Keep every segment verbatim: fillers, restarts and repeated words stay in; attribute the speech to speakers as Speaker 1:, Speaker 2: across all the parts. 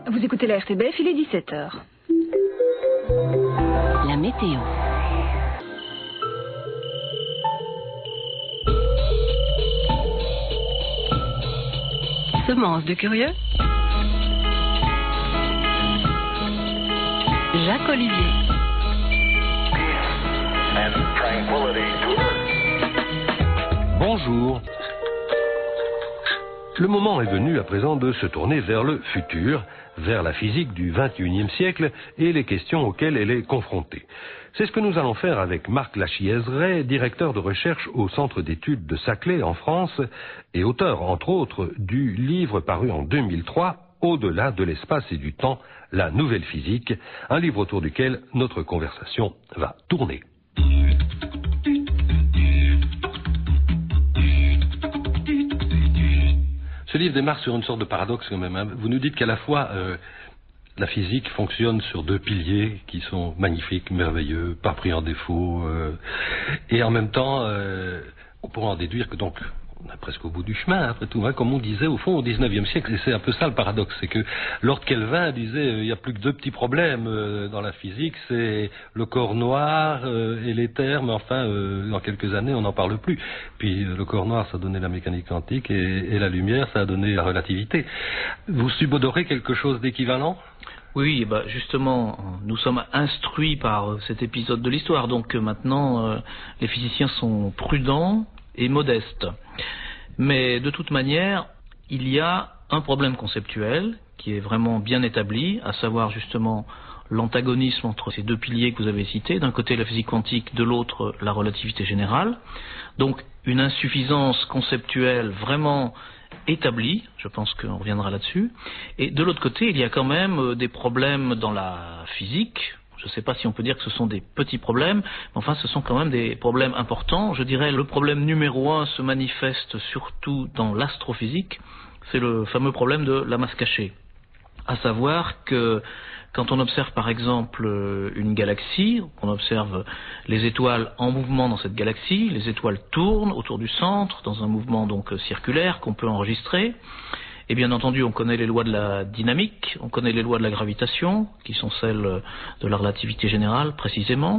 Speaker 1: Vous écoutez la R T B F, il est dix-sept heures.
Speaker 2: La météo. Semence de curieux. Jacques Olivier.
Speaker 3: Bonjour. Le moment est venu à présent de se tourner vers le futur, vers la physique du vingt et unième siècle et les questions auxquelles elle est confrontée. C'est ce que nous allons faire avec Marc Lachiaiseray, directeur de recherche au Centre d'études de Saclay en France et auteur, entre autres, du livre paru en deux mille trois, Au-delà de l'espace et du temps, la nouvelle physique, un livre autour duquel notre conversation va tourner. Ce livre démarre sur une sorte de paradoxe quand même. Hein. Vous nous dites qu'à la fois euh, la physique fonctionne sur deux piliers qui sont magnifiques, merveilleux, pas pris en défaut, euh, et en même temps, euh, on pourrait en déduire que donc on est presque au bout du chemin, après tout, hein, comme on disait au fond au dix-neuvième siècle, et c'est un peu ça le paradoxe, c'est que Lord Kelvin disait euh, il n'y a plus que deux petits problèmes euh, dans la physique, c'est le corps noir euh, et l'éther, mais enfin euh, dans quelques années on n'en parle plus. Puis euh, le corps noir ça a donné la mécanique quantique et, et la lumière ça a donné la relativité. Vous subodorez quelque chose d'équivalent ?
Speaker 4: Oui, bah justement, nous sommes instruits par cet épisode de l'histoire, donc maintenant euh, les physiciens sont prudents et modeste. Mais de toute manière, il y a un problème conceptuel qui est vraiment bien établi, à savoir justement l'antagonisme entre ces deux piliers que vous avez cités, d'un côté la physique quantique, de l'autre la relativité générale. Donc une insuffisance conceptuelle vraiment établie, je pense qu'on reviendra là-dessus. Et de l'autre côté, il y a quand même des problèmes dans la physique. Je ne sais pas si on peut dire que ce sont des petits problèmes, mais enfin ce sont quand même des problèmes importants. Je dirais le problème numéro un se manifeste surtout dans l'astrophysique, c'est le fameux problème de la masse cachée. À savoir que quand on observe par exemple une galaxie, on observe les étoiles en mouvement dans cette galaxie, les étoiles tournent autour du centre dans un mouvement donc circulaire qu'on peut enregistrer. Et bien entendu, on connaît les lois de la dynamique, on connaît les lois de la gravitation, qui sont celles de la relativité générale précisément,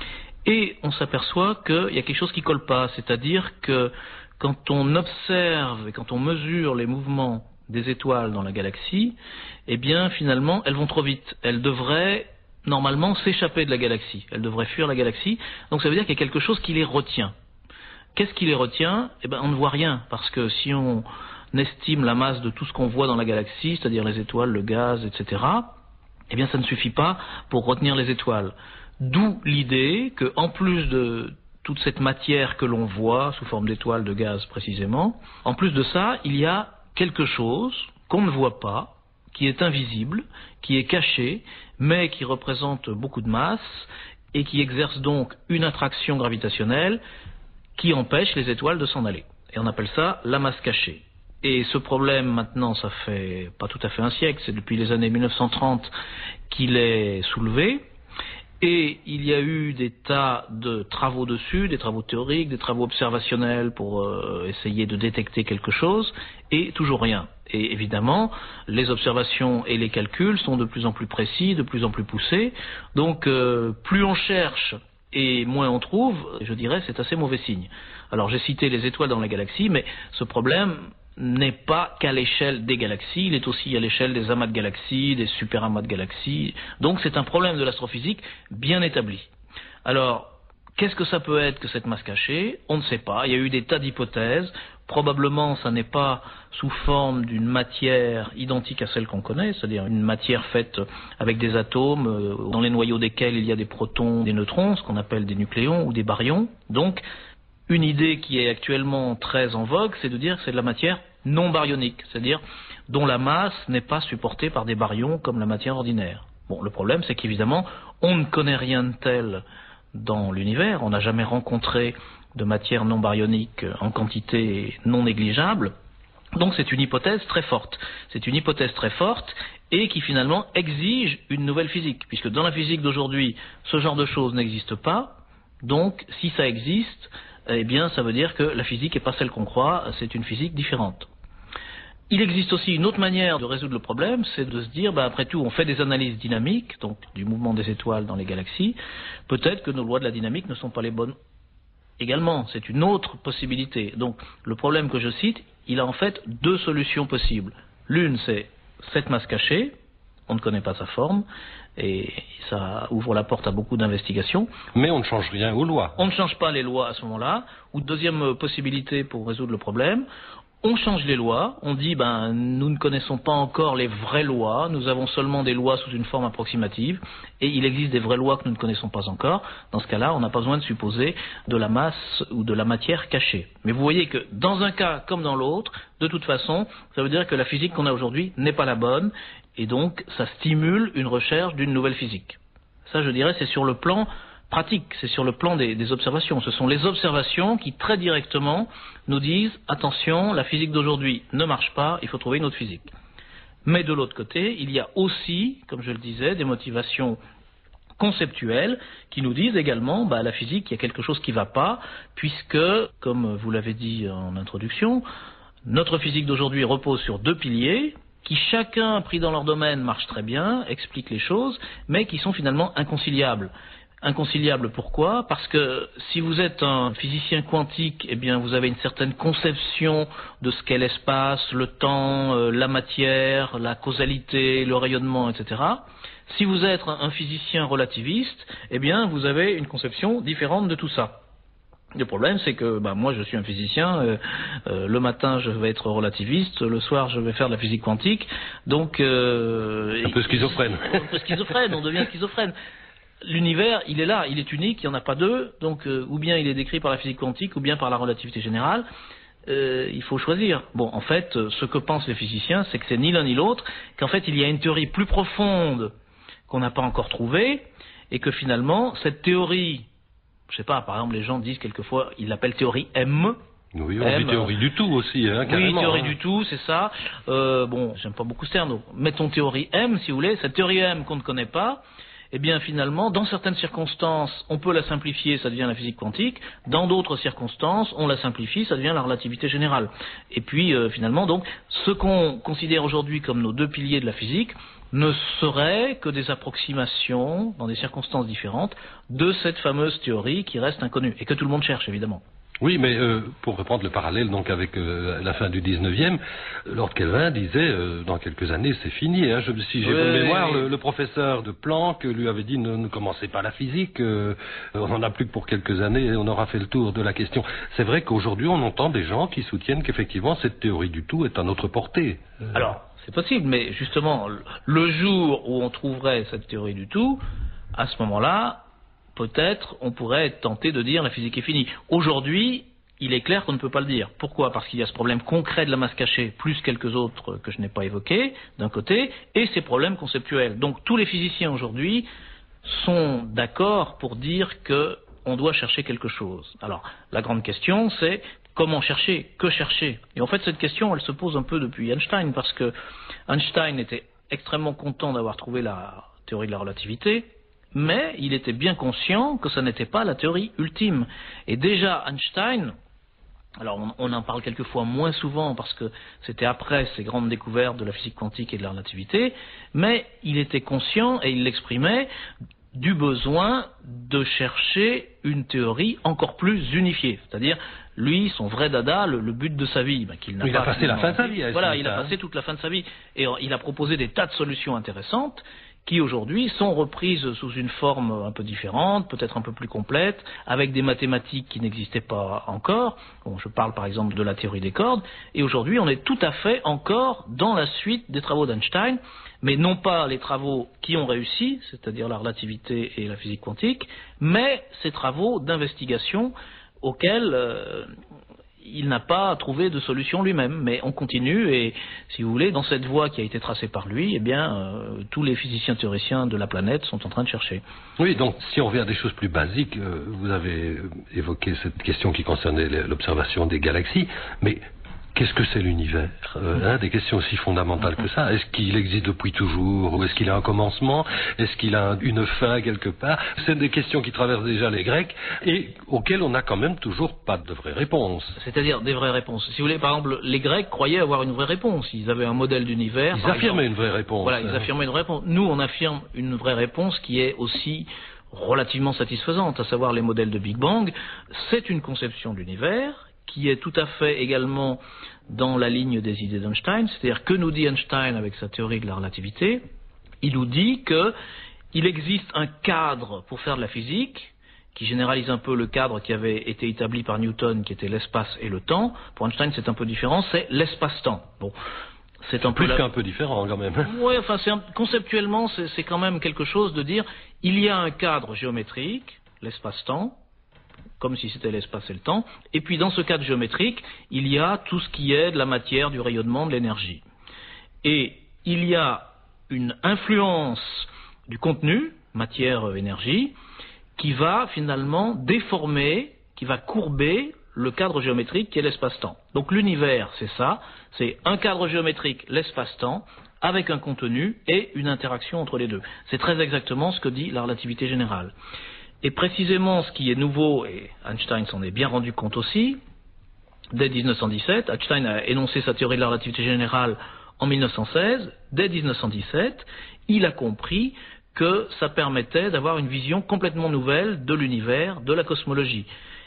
Speaker 4: et on s'aperçoit qu'il y a quelque chose qui ne colle pas, c'est-à-dire que quand on observe et quand on mesure les mouvements des étoiles dans la galaxie, eh bien finalement, elles vont trop vite. Elles devraient normalement s'échapper de la galaxie, elles devraient fuir la galaxie, donc ça veut dire qu'il y a quelque chose qui les retient. Qu'est-ce qui les retient ? Eh bien, on ne voit rien, parce que si on estime la masse de tout ce qu'on voit dans la galaxie, c'est-à-dire les étoiles, le gaz, et cetera, eh bien ça ne suffit pas pour retenir les étoiles. D'où l'idée qu'en plus de toute cette matière que l'on voit, sous forme d'étoiles, de gaz précisément, en plus de ça, il y a quelque chose qu'on ne voit pas, qui est invisible, qui est caché, mais qui représente beaucoup de masse, et qui exerce donc une attraction gravitationnelle qui empêche les étoiles de s'en aller. Et on appelle ça la masse cachée. Et ce problème, maintenant, ça fait pas tout à fait un siècle, c'est depuis les années mille neuf cent trente qu'il est soulevé. Et il y a eu des tas de travaux dessus, des travaux théoriques, des travaux observationnels pour euh, essayer de détecter quelque chose, et toujours rien. Et évidemment, les observations et les calculs sont de plus en plus précis, de plus en plus poussés. Donc, euh, plus on cherche et moins on trouve, je dirais, c'est assez mauvais signe. Alors, j'ai cité les étoiles dans la galaxie, mais ce problème n'est pas qu'à l'échelle des galaxies, il est aussi à l'échelle des amas de galaxies, des superamas de galaxies. Donc c'est un problème de l'astrophysique bien établi. Alors, qu'est-ce que ça peut être que cette masse cachée ? On ne sait pas, il y a eu des tas d'hypothèses. Probablement, ça n'est pas sous forme d'une matière identique à celle qu'on connaît, c'est-à-dire une matière faite avec des atomes, dans les noyaux desquels il y a des protons, des neutrons, ce qu'on appelle des nucléons ou des baryons. Donc, une idée qui est actuellement très en vogue, c'est de dire que c'est de la matière non baryonique, c'est-à-dire dont la masse n'est pas supportée par des baryons comme la matière ordinaire. Bon, le problème, c'est qu'évidemment, on ne connaît rien de tel dans l'univers, on n'a jamais rencontré de matière non baryonique en quantité non négligeable, donc c'est une hypothèse très forte. C'est une hypothèse très forte et qui finalement exige une nouvelle physique, puisque dans la physique d'aujourd'hui, ce genre de choses n'existe pas, donc si ça existe, eh bien ça veut dire que la physique n'est pas celle qu'on croit, c'est une physique différente. Il existe aussi une autre manière de résoudre le problème, c'est de se dire, ben, après tout, on fait des analyses dynamiques, donc du mouvement des étoiles dans les galaxies, peut-être que nos lois de la dynamique ne sont pas les bonnes également, c'est une autre possibilité. Donc le problème que je cite, il a en fait deux solutions possibles. L'une, c'est cette masse cachée, on ne connaît pas sa forme, et ça ouvre la porte à beaucoup d'investigations.
Speaker 3: Mais on ne change rien aux lois.
Speaker 4: On ne change pas les lois à ce moment-là. Ou deuxième possibilité pour résoudre le problème, on change les lois, on dit ben nous ne connaissons pas encore les vraies lois, nous avons seulement des lois sous une forme approximative, et il existe des vraies lois que nous ne connaissons pas encore. Dans ce cas-là, on n'a pas besoin de supposer de la masse ou de la matière cachée. Mais vous voyez que dans un cas comme dans l'autre, de toute façon, ça veut dire que la physique qu'on a aujourd'hui n'est pas la bonne, et donc ça stimule une recherche d'une nouvelle physique. Ça, je dirais, c'est sur le plan pratique, c'est sur le plan des, des observations. Ce sont les observations qui très directement nous disent attention, la physique d'aujourd'hui ne marche pas, il faut trouver une autre physique. Mais de l'autre côté, il y a aussi, comme je le disais, des motivations conceptuelles qui nous disent également bah, la physique, il y a quelque chose qui ne va pas, puisque, comme vous l'avez dit en introduction, notre physique d'aujourd'hui repose sur deux piliers qui chacun pris dans leur domaine marchent très bien, expliquent les choses, mais qui sont finalement inconciliables. Inconciliable, pourquoi? Parce que si vous êtes un physicien quantique, eh bien vous avez une certaine conception de ce qu'est l'espace, le temps, euh, la matière, la causalité, le rayonnement, et cetera. Si vous êtes un, un physicien relativiste, eh bien vous avez une conception différente de tout ça. Le problème, c'est que bah, moi, je suis un physicien. Euh, euh, le matin, je vais être relativiste. Le soir, je vais faire de la physique quantique. Donc, euh,
Speaker 3: un peu schizophrène.
Speaker 4: Un peu schizophrène. On devient schizophrène. L'univers, il est là, il est unique, il n'y en a pas deux, donc euh, ou bien il est décrit par la physique quantique, ou bien par la relativité générale, euh, il faut choisir. Bon, en fait, euh, ce que pensent les physiciens, c'est que c'est ni l'un ni l'autre, qu'en fait il y a une théorie plus profonde qu'on n'a pas encore trouvée, et que finalement, cette théorie, je sais pas, par exemple les gens disent quelquefois, ils l'appellent théorie M.
Speaker 3: Oui, on dit théorie du tout aussi, hein, carrément.
Speaker 4: Oui, théorie
Speaker 3: hein.
Speaker 4: du tout, c'est ça. Euh, bon, j'aime pas beaucoup ce terme, donc mettons théorie M, si vous voulez, cette théorie M qu'on ne connaît pas, eh bien finalement, dans certaines circonstances, on peut la simplifier, ça devient la physique quantique. Dans d'autres circonstances, on la simplifie, ça devient la relativité générale. Et puis euh, finalement, donc, ce qu'on considère aujourd'hui comme nos deux piliers de la physique ne seraient que des approximations, dans des circonstances différentes, de cette fameuse théorie qui reste inconnue, et que tout le monde cherche, évidemment.
Speaker 3: Oui, mais euh, pour reprendre le parallèle donc avec euh, la fin du dix-neuvième, Lord Kelvin disait euh, dans quelques années c'est fini. Hein, je, si j'ai
Speaker 4: oui,
Speaker 3: bonne mémoire,
Speaker 4: oui.
Speaker 3: le, le professeur de Planck lui avait dit ne, ne commencez pas la physique, euh, on n'en a plus que pour quelques années et on aura fait le tour de la question. C'est vrai qu'aujourd'hui on entend des gens qui soutiennent qu'effectivement cette théorie du tout est à notre portée. Euh...
Speaker 4: Alors, c'est possible, mais justement, le jour où on trouverait cette théorie du tout, à ce moment-là, peut-être on pourrait être tenté de dire la physique est finie. Aujourd'hui, il est clair qu'on ne peut pas le dire. Pourquoi? Parce qu'il y a ce problème concret de la masse cachée, plus quelques autres que je n'ai pas évoqués, d'un côté, et ces problèmes conceptuels. Donc tous les physiciens aujourd'hui sont d'accord pour dire qu'on doit chercher quelque chose. Alors, la grande question, c'est comment chercher? Que chercher? Et en fait, cette question, elle se pose un peu depuis Einstein, parce que Einstein était extrêmement content d'avoir trouvé la théorie de la relativité, mais il était bien conscient que ça n'était pas la théorie ultime. Et déjà Einstein, alors on, on en parle quelquefois moins souvent parce que c'était après ces grandes découvertes de la physique quantique et de la relativité, mais il était conscient, et il l'exprimait, du besoin de chercher une théorie encore plus unifiée. C'est-à-dire, lui, son vrai dada, le, le but de sa vie, ben, qu'il n'a
Speaker 3: il
Speaker 4: pas...
Speaker 3: Il a passé la fin de sa vie.
Speaker 4: Voilà, il a passé toute la fin de sa vie. Et il a proposé des tas de solutions intéressantes, qui aujourd'hui sont reprises sous une forme un peu différente, peut-être un peu plus complète, avec des mathématiques qui n'existaient pas encore. Bon, je parle par exemple de la théorie des cordes, et aujourd'hui on est tout à fait encore dans la suite des travaux d'Einstein, mais non pas les travaux qui ont réussi, c'est-à-dire la relativité et la physique quantique, mais ces travaux d'investigation auxquels euh, il n'a pas trouvé de solution lui-même, mais on continue, et si vous voulez, dans cette voie qui a été tracée par lui, eh bien, euh, tous les physiciens théoriciens de la planète sont en train de chercher.
Speaker 3: Oui, donc si on revient à des choses plus basiques, euh, vous avez évoqué cette question qui concernait l'observation des galaxies, mais Qu'est-ce que c'est l'univers euh, hein, Des questions aussi fondamentales que ça. Est-ce qu'il existe depuis toujours? Ou est-ce qu'il a un commencement? Est-ce qu'il a une fin quelque part? C'est des questions qui traversent déjà les Grecs et auxquelles on n'a quand même toujours pas de vraies réponses.
Speaker 4: C'est-à-dire des vraies réponses. Si vous voulez, par exemple, les Grecs croyaient avoir une vraie réponse. Ils avaient un modèle d'univers.
Speaker 3: Ils affirmaient exemple. une vraie réponse.
Speaker 4: Voilà, ils hein. affirmaient une vraie réponse. Nous, on affirme une vraie réponse qui est aussi relativement satisfaisante, à savoir les modèles de Big Bang. C'est une conception de l'univers qui est tout à fait également dans la ligne des idées d'Einstein. C'est-à-dire, que nous dit Einstein avec sa théorie de la relativité? Il nous dit qu'il existe un cadre pour faire de la physique, qui généralise un peu le cadre qui avait été établi par Newton, qui était l'espace et le temps. Pour Einstein, c'est un peu différent, c'est l'espace-temps. Bon, c'est un
Speaker 3: plus
Speaker 4: peu la...
Speaker 3: qu'un peu différent quand même.
Speaker 4: Oui, enfin, c'est un... conceptuellement, c'est, c'est quand même quelque chose de dire, il y a un cadre géométrique, l'espace-temps, comme si c'était l'espace et le temps, et puis dans ce cadre géométrique, il y a tout ce qui est de la matière, du rayonnement, de l'énergie. Et il y a une influence du contenu, matière, énergie, qui va finalement déformer, qui va courber le cadre géométrique qui est l'espace-temps. Donc l'univers, c'est ça, c'est un cadre géométrique, l'espace-temps, avec un contenu et une interaction entre les deux. C'est très exactement ce que dit la relativité générale. Et précisément, ce qui est nouveau, et Einstein s'en est bien rendu compte aussi, dès dix-neuf cent dix-sept, Einstein a énoncé sa théorie de la relativité générale en mille neuf cent seize, dès dix-neuf cent dix-sept, il a compris que ça permettait d'avoir une vision complètement nouvelle de l'univers, de la cosmologie.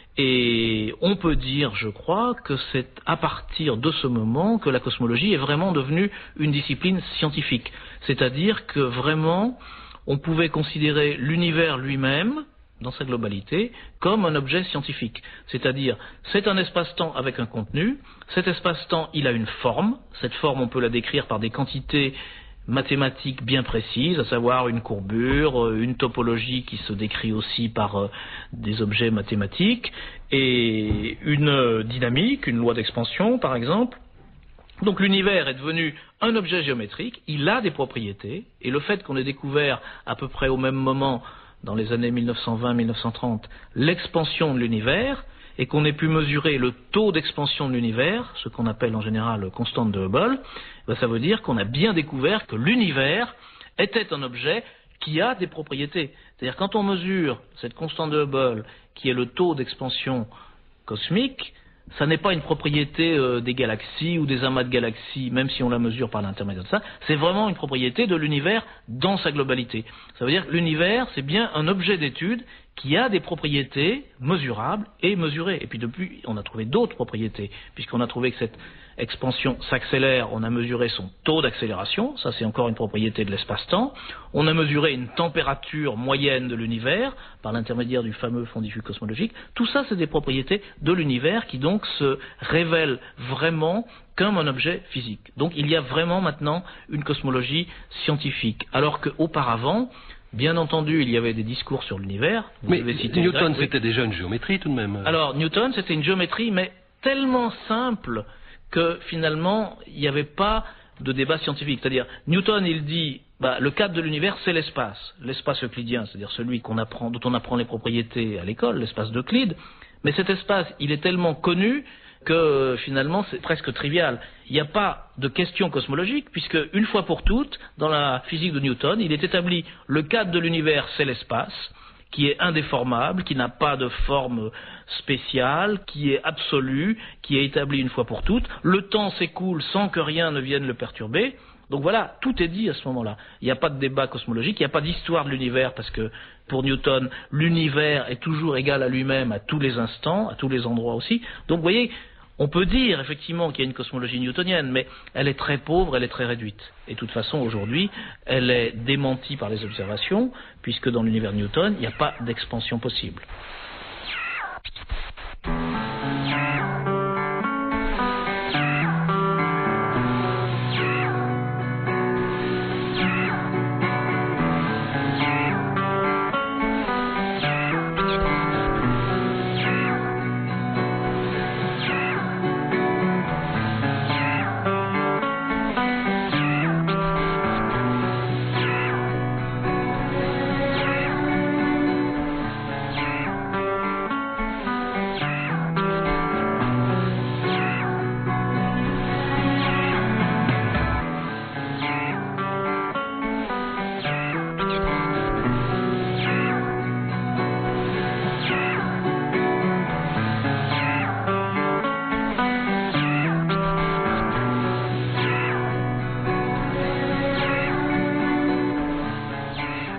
Speaker 4: Et on peut dire, je crois, que c'est à partir de ce moment que la cosmologie est vraiment devenue une discipline scientifique. C'est-à-dire que vraiment, on pouvait considérer l'univers lui-même, dans sa globalité, comme un objet scientifique. C'est-à-dire, c'est un espace-temps avec un contenu, cet espace-temps, il a une forme, cette forme, on peut la décrire par des quantités mathématiques bien précises, à savoir une courbure, une topologie qui se décrit aussi par euh, des objets mathématiques, et une euh, dynamique, une loi d'expansion par exemple. Donc l'univers est devenu un objet géométrique, il a des propriétés, et le fait qu'on ait découvert à peu près au même moment, dans les années mille neuf cent vingt à mille neuf cent trente, l'expansion de l'univers, et qu'on ait pu mesurer le taux d'expansion de l'univers, ce qu'on appelle en général constante de Hubble, ben ça veut dire qu'on a bien découvert que l'univers était un objet qui a des propriétés. C'est-à-dire quand on mesure cette constante de Hubble, qui est le taux d'expansion cosmique, ça n'est pas une propriété euh, des galaxies ou des amas de galaxies, même si on la mesure par l'intermédiaire de ça, c'est vraiment une propriété de l'univers dans sa globalité. Ça veut dire que l'univers, c'est bien un objet d'étude qui a des propriétés mesurables et mesurées. Et puis depuis, on a trouvé d'autres propriétés, puisqu'on a trouvé que cette expansion s'accélère, on a mesuré son taux d'accélération, ça c'est encore une propriété de l'espace-temps, on a mesuré une température moyenne de l'univers par l'intermédiaire du fameux fond diffus cosmologique, tout ça c'est des propriétés de l'univers qui donc se révèlent vraiment comme un objet physique. Donc il y a vraiment maintenant une cosmologie scientifique, alors qu'auparavant, bien entendu, il y avait des discours sur l'univers.
Speaker 3: Mais Newton, oui. C'était déjà une géométrie tout de même.
Speaker 4: Alors, Newton, c'était une géométrie, mais tellement simple que finalement, il n'y avait pas de débat scientifique. C'est-à-dire, Newton, il dit, bah, le cadre de l'univers, c'est l'espace. L'espace euclidien, c'est-à-dire celui qu'on apprend, dont on apprend les propriétés à l'école, l'espace d'Euclide. Mais cet espace, il est tellement connu que finalement c'est presque trivial. Il n'y a pas de question cosmologique puisque une fois pour toutes, dans la physique de Newton, il est établi le cadre de l'univers, c'est l'espace, qui est indéformable, qui n'a pas de forme spéciale, qui est absolu, qui est établi une fois pour toutes. Le temps s'écoule sans que rien ne vienne le perturber. Donc voilà, tout est dit à ce moment-là. Il n'y a pas de débat cosmologique, il n'y a pas d'histoire de l'univers, parce que pour Newton, l'univers est toujours égal à lui-même à tous les instants, à tous les endroits aussi. Donc vous voyez, on peut dire effectivement qu'il y a une cosmologie newtonienne, mais elle est très pauvre, elle est très réduite. Et de toute façon, aujourd'hui, elle est démentie par les observations, puisque dans l'univers de Newton, il n'y a pas d'expansion possible.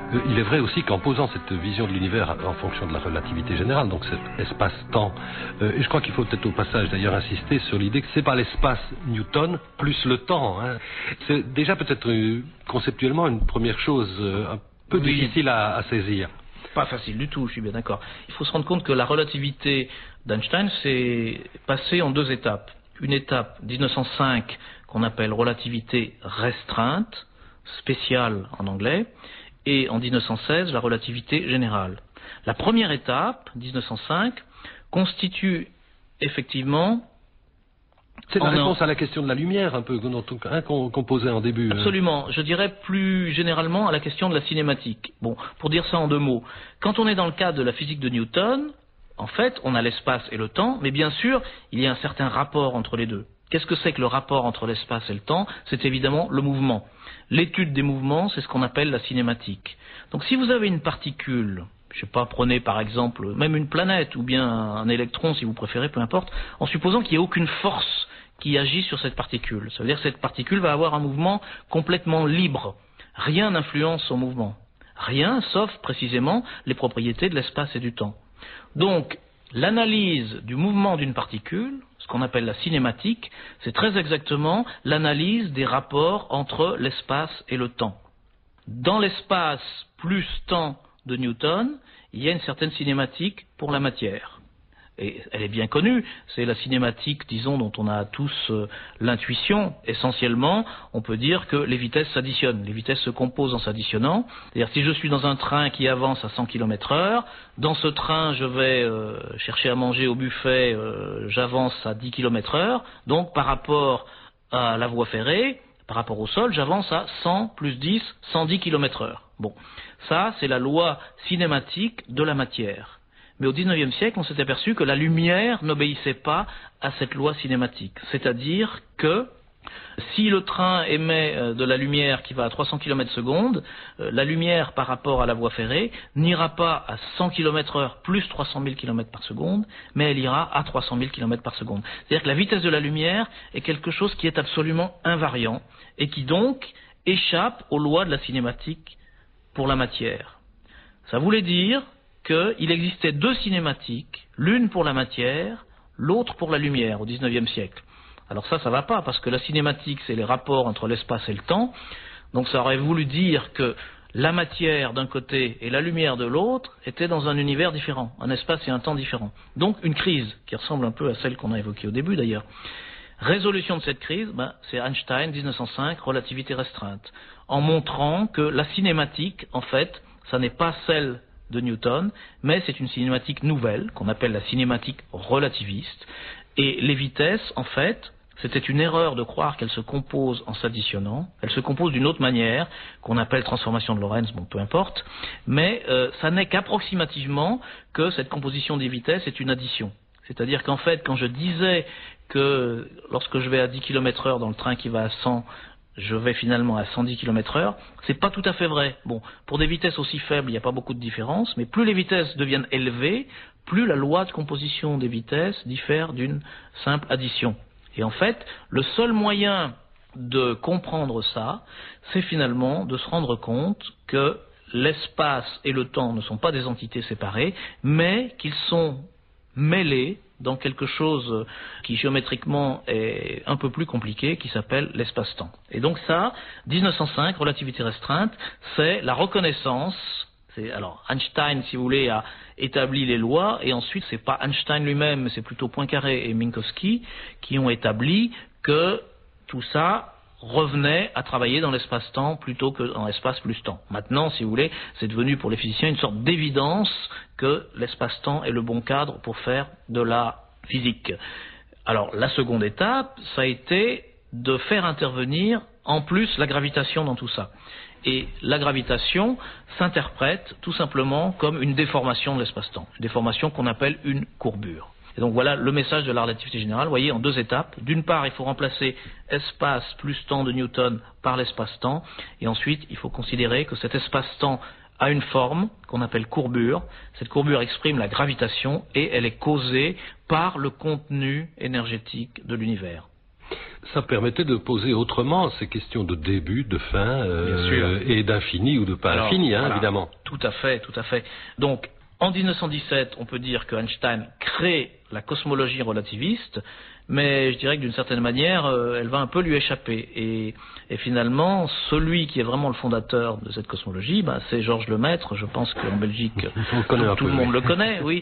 Speaker 3: Euh, il est vrai aussi qu'en posant cette vision de l'univers en fonction de la relativité générale, donc cet espace-temps, euh, et je crois qu'il faut peut-être au passage d'ailleurs insister sur l'idée que c'est pas l'espace Newton plus le temps. Hein. C'est déjà peut-être euh, conceptuellement une première chose euh, un peu
Speaker 4: oui.
Speaker 3: difficile à, à saisir.
Speaker 4: Pas facile du tout, je suis bien d'accord. Il faut se rendre compte que la relativité d'Einstein s'est passée en deux étapes. Une étape mille neuf cent cinq qu'on appelle relativité restreinte, spéciale en anglais, et en mille neuf cent seize la relativité générale. La première étape, mille neuf cent cinq, constitue effectivement...
Speaker 3: C'est la réponse
Speaker 4: un...
Speaker 3: à la question de la lumière, un peu, dont on, hein, qu'on, qu'on posait en début.
Speaker 4: Absolument. Je dirais plus généralement à la question de la cinématique. Bon, pour dire ça en deux mots. Quand on est dans le cadre de la physique de Newton, en fait, on a l'espace et le temps, mais bien sûr, il y a un certain rapport entre les deux. Qu'est-ce que c'est que le rapport entre l'espace et le temps? C'est évidemment le mouvement. L'étude des mouvements, c'est ce qu'on appelle la cinématique. Donc si vous avez une particule, je sais pas, prenez par exemple même une planète ou bien un électron si vous préférez, peu importe, en supposant qu'il n'y ait aucune force qui agit sur cette particule. Ça veut dire que cette particule va avoir un mouvement complètement libre. Rien n'influence son mouvement. Rien, sauf précisément les propriétés de l'espace et du temps. Donc, l'analyse du mouvement d'une particule, ce qu'on appelle la cinématique, c'est très exactement l'analyse des rapports entre l'espace et le temps. Dans l'espace plus temps de Newton, il y a une certaine cinématique pour la matière. Et elle est bien connue, c'est la cinématique, disons, dont on a tous euh, l'intuition. Essentiellement, on peut dire que les vitesses s'additionnent. Les vitesses se composent en s'additionnant. C'est-à-dire, si je suis dans un train qui avance à cent kilomètres heure, dans ce train, je vais euh, chercher à manger au buffet, euh, j'avance à dix kilomètres heure. Donc, par rapport à la voie ferrée, par rapport au sol, j'avance à cent plus dix, cent dix kilomètres heure. Bon, ça, c'est la loi cinématique de la matière. Mais au dix-neuvième siècle, on s'est aperçu que la lumière n'obéissait pas à cette loi cinématique. C'est-à-dire que si le train émet de la lumière qui va à trois cents kilomètres seconde, la lumière par rapport à la voie ferrée n'ira pas à cent kilomètres heure plus trois cent mille kilomètres par seconde, mais elle ira à trois cent mille kilomètres par seconde. C'est-à-dire que la vitesse de la lumière est quelque chose qui est absolument invariant et qui donc échappe aux lois de la cinématique pour la matière. Ça voulait dire qu'il existait deux cinématiques, l'une pour la matière, l'autre pour la lumière au dix-neuvième siècle. Alors ça, ça va pas, parce que la cinématique, c'est les rapports entre l'espace et le temps. Donc ça aurait voulu dire que la matière d'un côté et la lumière de l'autre étaient dans un univers différent, un espace et un temps différents. Donc une crise, qui ressemble un peu à celle qu'on a évoquée au début d'ailleurs. Résolution de cette crise, ben, c'est Einstein, mille neuf cent cinq, relativité restreinte, en montrant que la cinématique, en fait, ça n'est pas celle de Newton, mais c'est une cinématique nouvelle, qu'on appelle la cinématique relativiste, et les vitesses, en fait, c'était une erreur de croire qu'elles se composent en s'additionnant, elles se composent d'une autre manière, qu'on appelle transformation de Lorentz, bon, peu importe, mais euh, ça n'est qu'approximativement que cette composition des vitesses est une addition. C'est-à-dire qu'en fait, quand je disais que lorsque je vais à dix kilomètres heure dans le train qui va à cent, je vais finalement à cent dix kilomètres heure, c'est pas tout à fait vrai. Bon, pour des vitesses aussi faibles, il n'y a pas beaucoup de différence, mais plus les vitesses deviennent élevées, plus la loi de composition des vitesses diffère d'une simple addition. Et en fait, le seul moyen de comprendre ça, c'est finalement de se rendre compte que l'espace et le temps ne sont pas des entités séparées, mais qu'ils sont mêlés dans quelque chose qui géométriquement est un peu plus compliqué, qui s'appelle l'espace-temps. Et donc ça, mille neuf cent cinq, relativité restreinte, c'est la reconnaissance. C'est, alors Einstein, si vous voulez, a établi les lois, et ensuite c'est pas Einstein lui-même, mais c'est plutôt Poincaré et Minkowski qui ont établi que tout ça revenait à travailler dans l'espace-temps plutôt que dans l'espace plus temps. Maintenant, si vous voulez, c'est devenu pour les physiciens une sorte d'évidence que l'espace-temps est le bon cadre pour faire de la physique. Alors, la seconde étape, ça a été de faire intervenir en plus la gravitation dans tout ça. Et la gravitation s'interprète tout simplement comme une déformation de l'espace-temps, une déformation qu'on appelle une courbure. Et donc voilà le message de la relativité générale, vous voyez, en deux étapes. D'une part, il faut remplacer espace plus temps de Newton par l'espace-temps, et ensuite, il faut considérer que cet espace-temps a une forme qu'on appelle courbure. Cette courbure exprime la gravitation, et elle est causée par le contenu énergétique de l'univers.
Speaker 3: Ça permettait de poser autrement ces questions de début, de fin, euh, et d'infini ou de pas Alors, infini, hein, voilà, évidemment.
Speaker 4: Tout à fait, tout à fait. Donc, en dix-neuf cent dix-sept, on peut dire que Einstein crée la cosmologie relativiste, mais je dirais que d'une certaine manière, euh, elle va un peu lui échapper. Et, et finalement, celui qui est vraiment le fondateur de cette cosmologie, bah, c'est Georges Lemaître. Je pense qu'en Belgique, tout, tout peu, le monde oui. le connaît, oui.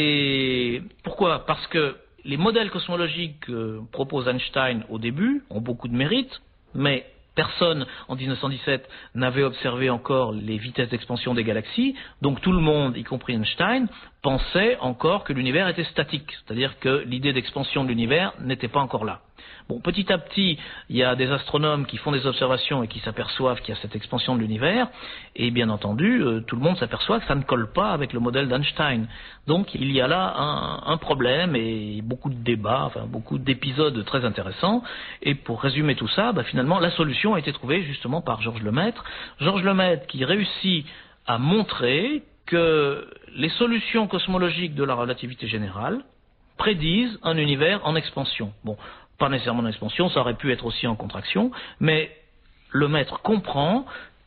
Speaker 4: Et pourquoi ? Parce que les modèles cosmologiques que propose Einstein au début ont beaucoup de mérite, mais personne en dix-neuf cent dix-sept n'avait observé encore les vitesses d'expansion des galaxies, donc tout le monde, y compris Einstein, pensait encore que l'univers était statique, c'est-à-dire que l'idée d'expansion de l'univers n'était pas encore là. Bon, petit à petit, il y a des astronomes qui font des observations et qui s'aperçoivent qu'il y a cette expansion de l'univers, et bien entendu, euh, tout le monde s'aperçoit que ça ne colle pas avec le modèle d'Einstein. Donc il y a là un, un problème et beaucoup de débats, enfin beaucoup d'épisodes très intéressants. Et pour résumer tout ça, bah, finalement, la solution a été trouvée justement par Georges Lemaître. Georges Lemaître qui réussit à montrer que les solutions cosmologiques de la relativité générale prédisent un univers en expansion. Bon, pas nécessairement en expansion, ça aurait pu être aussi en contraction, mais Lemaître comprend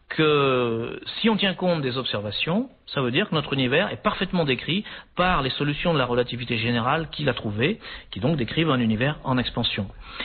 Speaker 4: que si on tient compte des observations, ça veut dire que notre univers est parfaitement décrit par les solutions de la relativité générale qu'il a trouvées, qui donc décrivent un univers en expansion.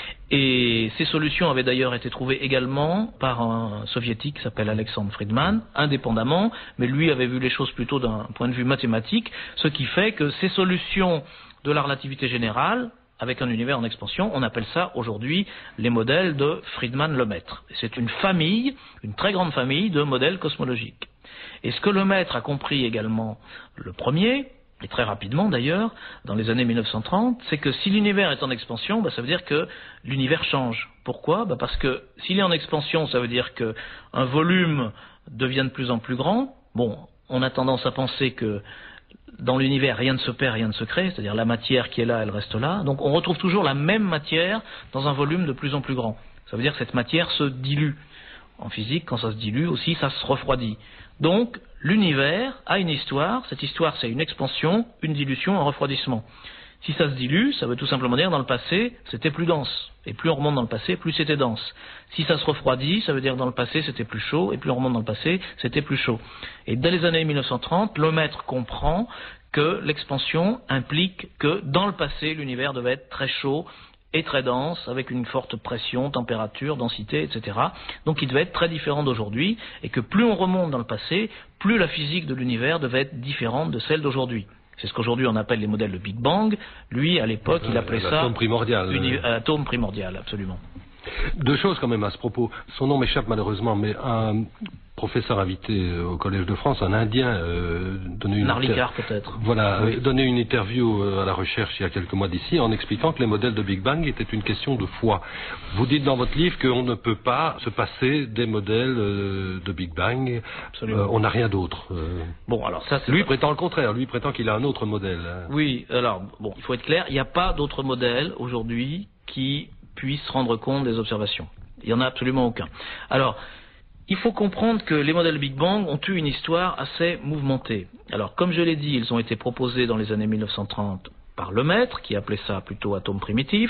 Speaker 4: Et ces solutions avaient d'ailleurs été trouvées également par un soviétique qui s'appelle Alexandre Friedmann, indépendamment, mais lui avait vu les choses plutôt d'un point de vue mathématique, ce qui fait que ces solutions de la relativité générale, avec un univers en expansion, on appelle ça aujourd'hui les modèles de Friedmann-Lemaître. C'est une famille, une très grande famille de modèles cosmologiques. Et ce que Lemaître a compris également, le premier, et très rapidement d'ailleurs, dans les années mille neuf cent trente, c'est que si l'univers est en expansion, bah, ça veut dire que l'univers change. Pourquoi ? Bah, parce que s'il est en expansion, ça veut dire qu'un volume devient de plus en plus grand. Bon, on a tendance à penser que dans l'univers, rien ne se perd, rien ne se crée, c'est-à-dire la matière qui est là, elle reste là. Donc on retrouve toujours la même matière dans un volume de plus en plus grand. Ça veut dire que cette matière se dilue. En physique, quand ça se dilue aussi, ça se refroidit. Donc l'univers a une histoire. Cette histoire, c'est une expansion, une dilution, un refroidissement. Si ça se dilue, ça veut tout simplement dire dans le passé, c'était plus dense. Et plus on remonte dans le passé, plus c'était dense. Si ça se refroidit, ça veut dire dans le passé, c'était plus chaud. Et plus on remonte dans le passé, c'était plus chaud. Et dès les années mille neuf cent trente, Lemaître comprend que l'expansion implique que dans le passé, l'univers devait être très chaud et très dense, avec une forte pression, température, densité, et cetera. Donc il devait être très différent d'aujourd'hui, et que plus on remonte dans le passé, plus la physique de l'univers devait être différente de celle d'aujourd'hui. C'est ce qu'aujourd'hui on appelle les modèles de Big Bang. Lui, à l'époque, il appelait ça...
Speaker 3: L'atome primordial.
Speaker 4: Uni... Atome primordial, absolument.
Speaker 3: Deux choses quand même à ce propos. Son nom m'échappe malheureusement, mais un professeur invité au Collège de France, un Indien, euh, donnait une
Speaker 4: Narlikar inter... peut-être.
Speaker 3: Voilà, oui. euh, donnait une interview euh, à la recherche il y a quelques mois d'ici en expliquant que les modèles de Big Bang étaient une question de foi. Vous dites dans votre livre qu'on ne peut pas se passer des modèles euh, de Big Bang. Absolument. Euh, on n'a rien d'autre. Euh...
Speaker 4: Bon, alors ça, c'est
Speaker 3: lui
Speaker 4: pas...
Speaker 3: prétend le contraire. Lui prétend qu'il a un autre modèle. Hein.
Speaker 4: Oui, alors bon, il faut être clair. Il n'y a pas d'autre modèle aujourd'hui qui puisse rendre compte des observations. Il n'y en a absolument aucun. Alors, il faut comprendre que les modèles Big Bang ont eu une histoire assez mouvementée. Alors, comme je l'ai dit, ils ont été proposés dans les années mille neuf cent trente par Lemaître, qui appelait ça plutôt atome primitif.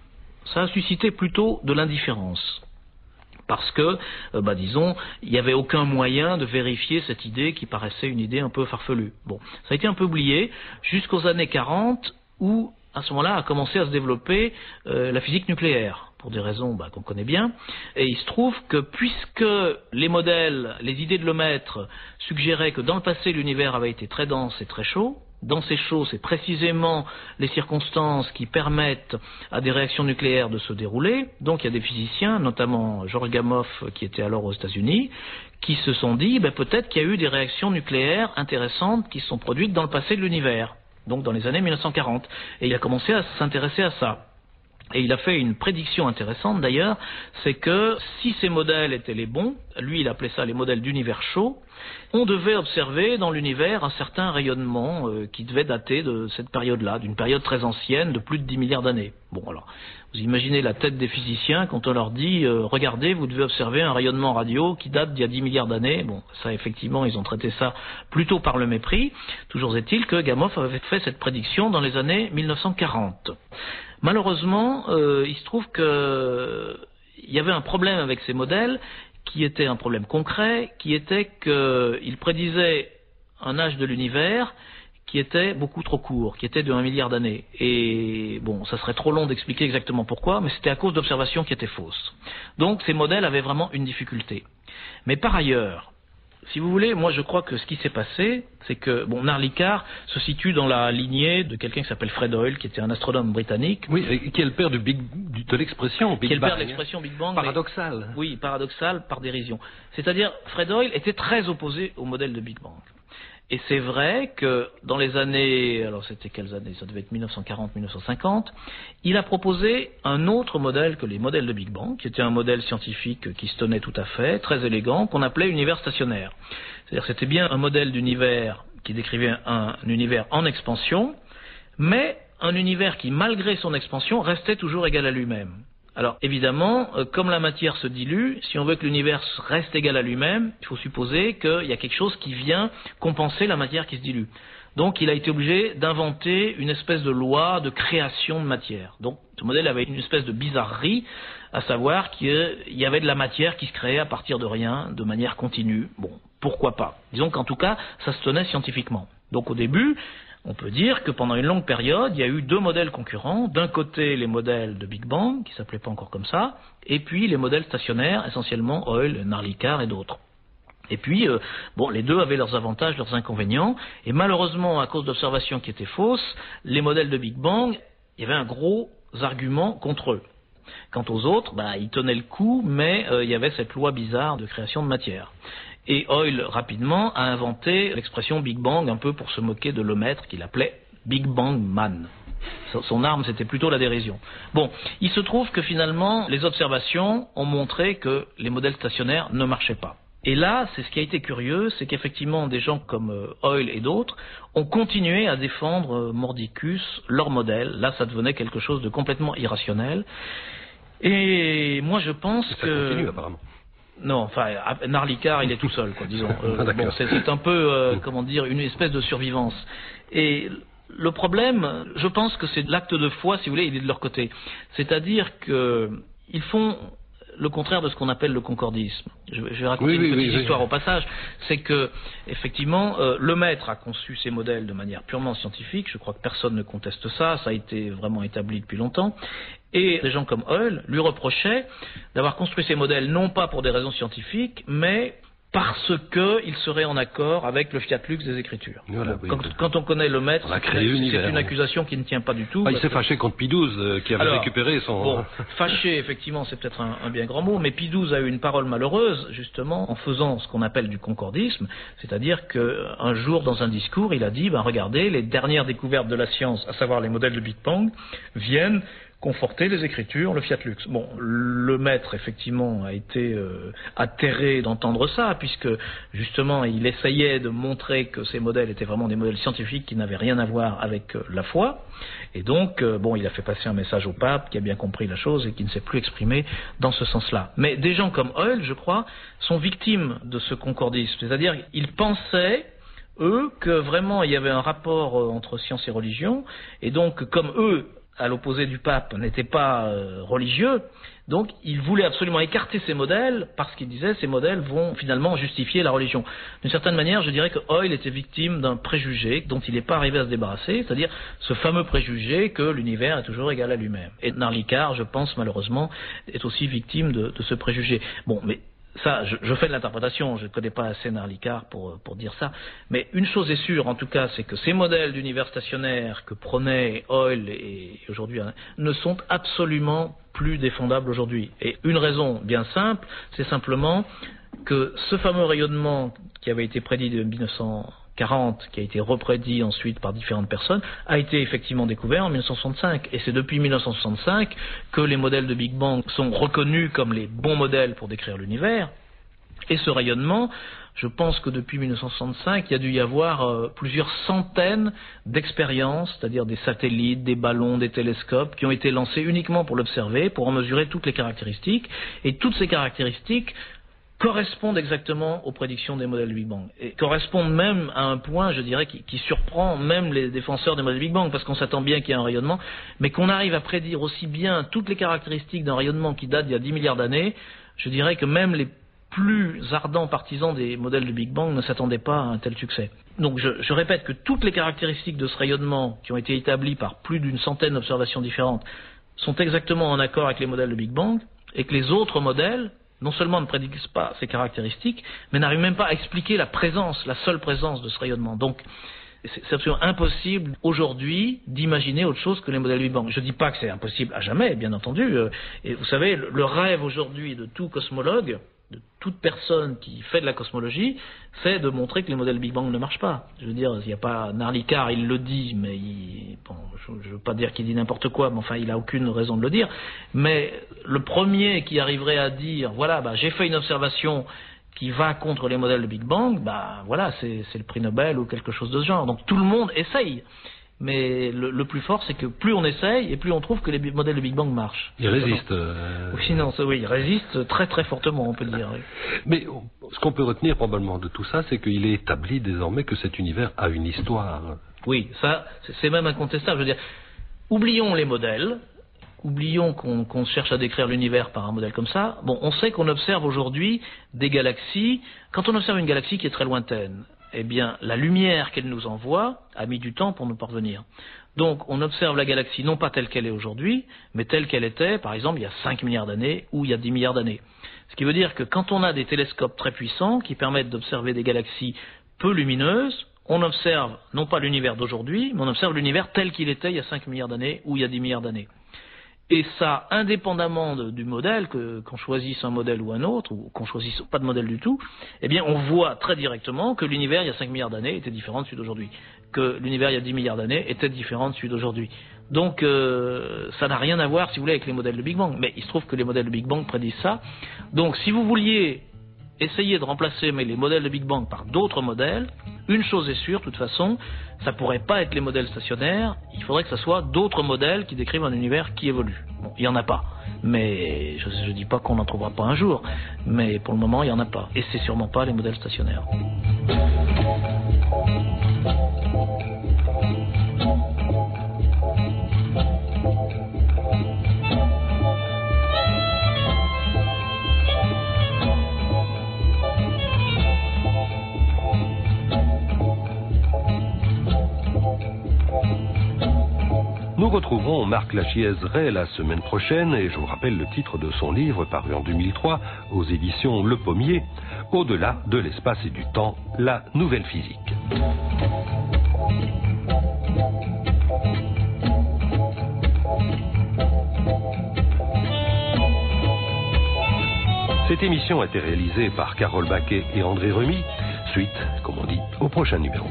Speaker 4: Ça a suscité plutôt de l'indifférence. Parce que, euh, bah, disons, il n'y avait aucun moyen de vérifier cette idée qui paraissait une idée un peu farfelue. Bon, ça a été un peu oublié jusqu'aux années quarante où à ce moment-là, a commencé à se développer euh, la physique nucléaire, pour des raisons bah, qu'on connaît bien. Et il se trouve que puisque les modèles, les idées de Lemaître suggéraient que dans le passé, l'univers avait été très dense et très chaud, dense et chaud, c'est précisément les circonstances qui permettent à des réactions nucléaires de se dérouler. Donc il y a des physiciens, notamment Georges Gamow, qui était alors aux États-Unis, qui se sont dit ben, peut-être qu'il y a eu des réactions nucléaires intéressantes qui se sont produites dans le passé de l'univers. Donc dans les années mille neuf cent quarante. Et il a commencé à s'intéresser à ça. Et il a fait une prédiction intéressante d'ailleurs, c'est que si ces modèles étaient les bons, lui il appelait ça les modèles d'univers chaud, on devait observer dans l'univers un certain rayonnement euh, qui devait dater de cette période-là, d'une période très ancienne de plus de dix milliards d'années. Bon, alors, vous imaginez la tête des physiciens quand on leur dit euh, « Regardez, vous devez observer un rayonnement radio qui date d'il y a dix milliards d'années. » Bon, ça, effectivement, ils ont traité ça plutôt par le mépris. Toujours est-il que Gamow avait fait cette prédiction dans les années mille neuf cent quarante. Malheureusement, euh, il se trouve que il y avait un problème avec ces modèles qui était un problème concret, qui était qu'ils prédisaient un âge de l'univers qui était beaucoup trop court, qui était de un milliard d'années. Et bon, ça serait trop long d'expliquer exactement pourquoi, mais c'était à cause d'observations qui étaient fausses. Donc ces modèles avaient vraiment une difficulté. Mais par ailleurs, si vous voulez, moi je crois que ce qui s'est passé, c'est que bon, Narlikar se situe dans la lignée de quelqu'un qui s'appelle Fred Hoyle, qui était un astronome britannique.
Speaker 3: Oui, et qui est le père du big, du, de l'expression Big Bang.
Speaker 4: Qui est le père de l'expression Big Bang.
Speaker 3: Paradoxal.
Speaker 4: Mais, oui, paradoxal par dérision. C'est-à-dire, Fred Hoyle était très opposé au modèle de Big Bang. Et c'est vrai que dans les années, alors c'était quelles années? Ça devait être mille neuf cent quarante mille neuf cent cinquante, il a proposé un autre modèle que les modèles de Big Bang, qui était un modèle scientifique qui se tenait tout à fait, très élégant, qu'on appelait univers stationnaire. C'est-à-dire c'était bien un modèle d'univers qui décrivait un, un univers en expansion, mais un univers qui, malgré son expansion, restait toujours égal à lui-même. Alors évidemment, euh, comme la matière se dilue, si on veut que l'univers reste égal à lui-même, il faut supposer qu'il y a quelque chose qui vient compenser la matière qui se dilue. Donc il a été obligé d'inventer une espèce de loi de création de matière. Donc ce modèle avait une espèce de bizarrerie, à savoir qu'il y avait de la matière qui se créait à partir de rien, de manière continue. Bon, pourquoi pas? Disons qu'en tout cas, ça se tenait scientifiquement. Donc au début, on peut dire que pendant une longue période, il y a eu deux modèles concurrents. D'un côté, les modèles de Big Bang, qui ne s'appelaient pas encore comme ça, et puis les modèles stationnaires, essentiellement Hoyle, Narlikar et d'autres. Et puis, euh, bon, les deux avaient leurs avantages, leurs inconvénients, et malheureusement, à cause d'observations qui étaient fausses, les modèles de Big Bang, il y avait un gros argument contre eux. Quant aux autres, bah, ils tenaient le coup, mais euh, il y avait cette loi bizarre de création de matière. Et Hoyle, rapidement, a inventé l'expression Big Bang, un peu pour se moquer de Lemaitre, qu'il appelait Big Bang Man. Son arme, c'était plutôt la dérision. Bon, il se trouve que finalement, les observations ont montré que les modèles stationnaires ne marchaient pas. Et là, c'est ce qui a été curieux, c'est qu'effectivement, des gens comme euh, Hoyle et d'autres ont continué à défendre euh, mordicus leur modèle. Là, ça devenait quelque chose de complètement irrationnel. Et moi, je pense
Speaker 3: ça
Speaker 4: que...
Speaker 3: continue, apparemment.
Speaker 4: Non, enfin, Narlikar, il est tout seul, quoi, disons. Euh, bon, c'est, c'est un peu, euh, comment dire, une espèce de survivance. Et le problème, je pense que c'est l'acte de foi, si vous voulez, il est de leur côté. C'est-à-dire que ils font le contraire de ce qu'on appelle le concordisme. Je, je vais raconter oui, une oui, petite oui, histoire oui. au passage. C'est que, effectivement, euh, Lemaitre a conçu ces modèles de manière purement scientifique. Je crois que personne ne conteste ça. Ça a été vraiment établi depuis longtemps. Et des gens comme Hoyle lui reprochaient d'avoir construit ces modèles non pas pour des raisons scientifiques, mais parce qu'il serait en accord avec le fiat lux des Écritures. Voilà, oui, quand, oui. quand on connaît Lemaitre, c'est, c'est une accusation qui ne tient pas du tout.
Speaker 3: Ah, il s'est fâché contre Pie douze, euh, qui avait Alors, récupéré son...
Speaker 4: Bon, fâché, effectivement, c'est peut-être un, un bien grand mot, mais Pie douze a eu une parole malheureuse, justement, en faisant ce qu'on appelle du concordisme, c'est-à-dire qu'un jour, dans un discours, il a dit, ben, regardez, les dernières découvertes de la science, à savoir les modèles de Big Bang, viennent conforter les Écritures, le fiat lux. Bon, Lemaitre, effectivement, a été euh, atterré d'entendre ça, puisque, justement, il essayait de montrer que ces modèles étaient vraiment des modèles scientifiques qui n'avaient rien à voir avec euh, la foi. Et donc, euh, bon, il a fait passer un message au pape, qui a bien compris la chose et qui ne s'est plus exprimé dans ce sens-là. Mais des gens comme Hoyle, je crois, sont victimes de ce concordisme. C'est-à-dire, ils pensaient, eux, que vraiment, il y avait un rapport euh, entre science et religion, et donc, comme eux, à l'opposé du pape, n'était pas euh, religieux, donc il voulait absolument écarter ces modèles parce qu'il disait ces modèles vont finalement justifier la religion. D'une certaine manière, je dirais que Hoyle était victime d'un préjugé dont il n'est pas arrivé à se débarrasser, c'est-à-dire ce fameux préjugé que l'univers est toujours égal à lui-même. Et Narlikar, je pense malheureusement, est aussi victime de, de ce préjugé. Bon, mais ça, je, je fais de l'interprétation, je ne connais pas assez Narlikar pour, pour dire ça, mais une chose est sûre, en tout cas, c'est que ces modèles d'univers stationnaire que prônait Hoyle et aujourd'hui hein, ne sont absolument plus défendables aujourd'hui. Et une raison bien simple, c'est simplement que ce fameux rayonnement qui avait été prédit de mille neuf cent quarante, qui a été reprédit ensuite par différentes personnes, a été effectivement découvert en mille neuf cent soixante-cinq. Et c'est depuis mille neuf cent soixante-cinq que les modèles de Big Bang sont reconnus comme les bons modèles pour décrire l'univers. Et ce rayonnement, je pense que depuis mille neuf cent soixante-cinq, il y a dû y avoir euh, plusieurs centaines d'expériences, c'est-à-dire des satellites, des ballons, des télescopes, qui ont été lancés uniquement pour l'observer, pour en mesurer toutes les caractéristiques. Et toutes ces caractéristiques correspondent exactement aux prédictions des modèles du Big Bang. Et correspondent même à un point, je dirais, qui, qui surprend même les défenseurs des modèles du Big Bang, parce qu'on s'attend bien qu'il y ait un rayonnement, mais qu'on arrive à prédire aussi bien toutes les caractéristiques d'un rayonnement qui date d'il y a dix milliards d'années, je dirais que même les plus ardents partisans des modèles du Big Bang ne s'attendaient pas à un tel succès. Donc je, je répète que toutes les caractéristiques de ce rayonnement, qui ont été établies par plus d'une centaine d'observations différentes, sont exactement en accord avec les modèles du Big Bang, et que les autres modèles, non seulement ne prédisent pas ces caractéristiques, mais n'arrivent même pas à expliquer la présence, la seule présence de ce rayonnement. Donc c'est absolument impossible aujourd'hui d'imaginer autre chose que les modèles du Big Bang. Je ne dis pas que c'est impossible à jamais, bien entendu. Et vous savez, le rêve aujourd'hui de tout cosmologue, de toute personne qui fait de la cosmologie, c'est de montrer que les modèles Big Bang ne marchent pas. Je veux dire, il n'y a pas Narlikar, il le dit, mais il, bon, je ne veux pas dire qu'il dit n'importe quoi, mais enfin, il n'a aucune raison de le dire. Mais le premier qui arriverait à dire, voilà, bah, j'ai fait une observation qui va contre les modèles de Big Bang, bah voilà, c'est, c'est le prix Nobel ou quelque chose de ce genre. Donc tout le monde essaye. Mais le, le plus fort, c'est que plus on essaye et plus on trouve que les modèles de Big Bang marchent.
Speaker 3: Ils résistent. Euh...
Speaker 4: Oui, non, ça, oui, ils résistent très très fortement, on peut le dire. Oui.
Speaker 3: Mais ce qu'on peut retenir probablement de tout ça, c'est qu'il est établi désormais que cet univers a une histoire.
Speaker 4: Oui, ça, c'est même incontestable. Je veux dire, oublions les modèles, oublions qu'on, qu'on cherche à décrire l'univers par un modèle comme ça. Bon, on sait qu'on observe aujourd'hui des galaxies. Quand on observe une galaxie qui est très lointaine, eh bien, la lumière qu'elle nous envoie a mis du temps pour nous parvenir. Donc, on observe la galaxie non pas telle qu'elle est aujourd'hui, mais telle qu'elle était, par exemple, il y a cinq milliards d'années ou il y a dix milliards d'années. Ce qui veut dire que quand on a des télescopes très puissants qui permettent d'observer des galaxies peu lumineuses, on observe non pas l'univers d'aujourd'hui, mais on observe l'univers tel qu'il était il y a cinq milliards d'années ou il y a dix milliards d'années. Et ça, indépendamment de, du modèle, que, qu'on choisisse un modèle ou un autre, ou qu'on choisisse pas de modèle du tout, eh bien, on voit très directement que l'univers il y a cinq milliards d'années était différent de celui d'aujourd'hui, que l'univers il y a dix milliards d'années était différent de celui d'aujourd'hui. Donc, euh, ça n'a rien à voir, si vous voulez, avec les modèles de Big Bang. Mais il se trouve que les modèles de Big Bang prédisent ça. Donc, si vous vouliez essayer de remplacer mais les modèles de Big Bang par d'autres modèles, une chose est sûre, de toute façon, ça pourrait pas être les modèles stationnaires, il faudrait que ça soit d'autres modèles qui décrivent un univers qui évolue. Bon, il y en a pas, mais je ne dis pas qu'on n'en trouvera pas un jour, mais pour le moment, il y en a pas, et c'est sûrement pas les modèles stationnaires.
Speaker 3: Nous retrouverons Marc Lachiaiseray la semaine prochaine et je vous rappelle le titre de son livre paru en deux mille trois aux éditions Le Pommier, Au-delà de l'espace et du temps, la nouvelle physique. Cette émission a été réalisée par Carole Baquet et André Remy. Suite, comme on dit, au prochain numéro.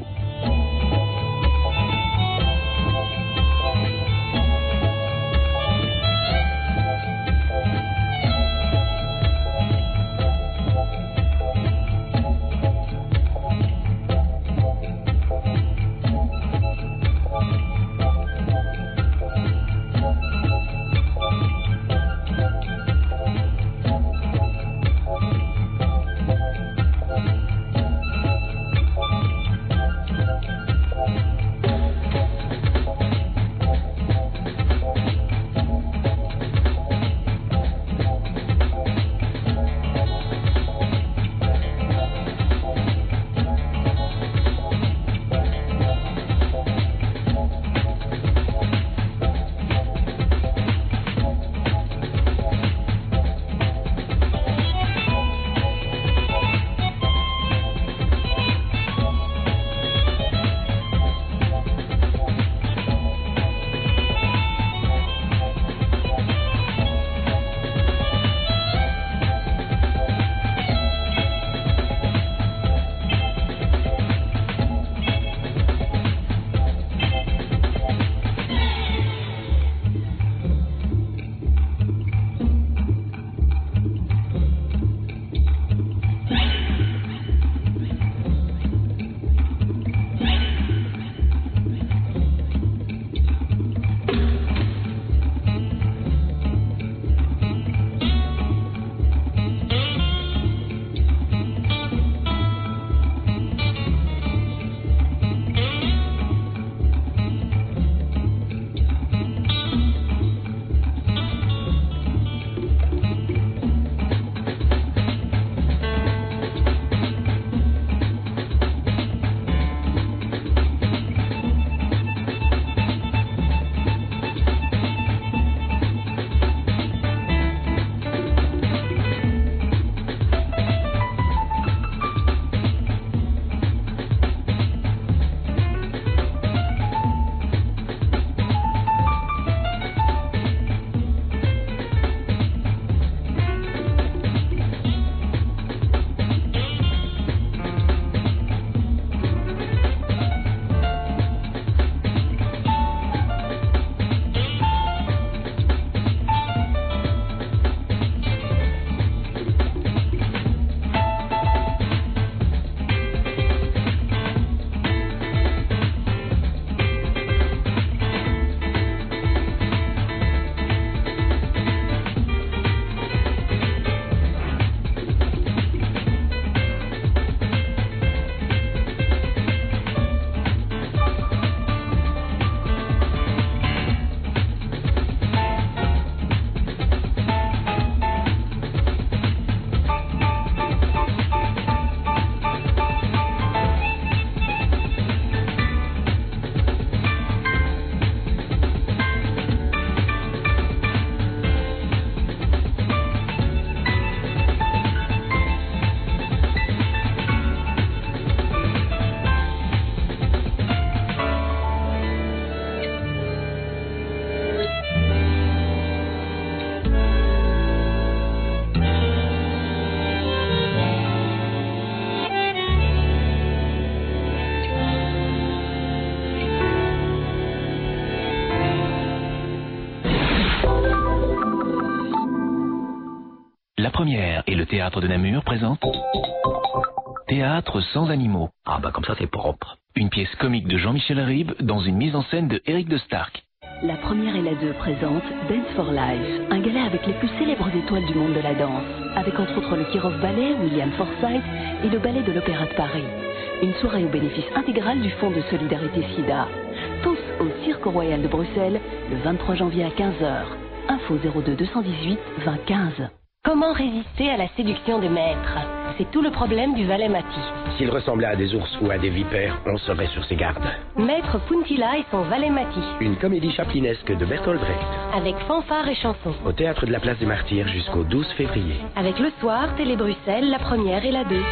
Speaker 2: première et le théâtre de Namur présentent Théâtre sans animaux.
Speaker 5: Ah bah comme ça c'est propre.
Speaker 2: Une pièce comique de Jean-Michel Ribes dans une mise en scène de Éric de Starck.
Speaker 1: La première et la deux présentent Dance for Life, un gala avec les plus célèbres étoiles du monde de la danse, avec entre autres le Kirov Ballet, William Forsythe et le Ballet de l'Opéra de Paris. Une soirée au bénéfice intégral du Fonds de Solidarité SIDA. Tous au Cirque Royal de Bruxelles, le vingt-trois janvier à quinze heures. Info zéro deux deux cent dix-huit vingt quinze.
Speaker 6: Comment résister à la séduction de maître? C'est tout le problème du valet Mati.
Speaker 7: S'il ressemblait à des ours ou à des vipères, on serait sur ses gardes.
Speaker 6: Maître Puntilla et son valet Mati.
Speaker 7: Une comédie chaplinesque de Bertolt Brecht.
Speaker 6: Avec fanfare et chansons.
Speaker 7: Au Théâtre de la Place des Martyrs jusqu'au douze février.
Speaker 6: Avec le soir, Télé Bruxelles, la première et la deux.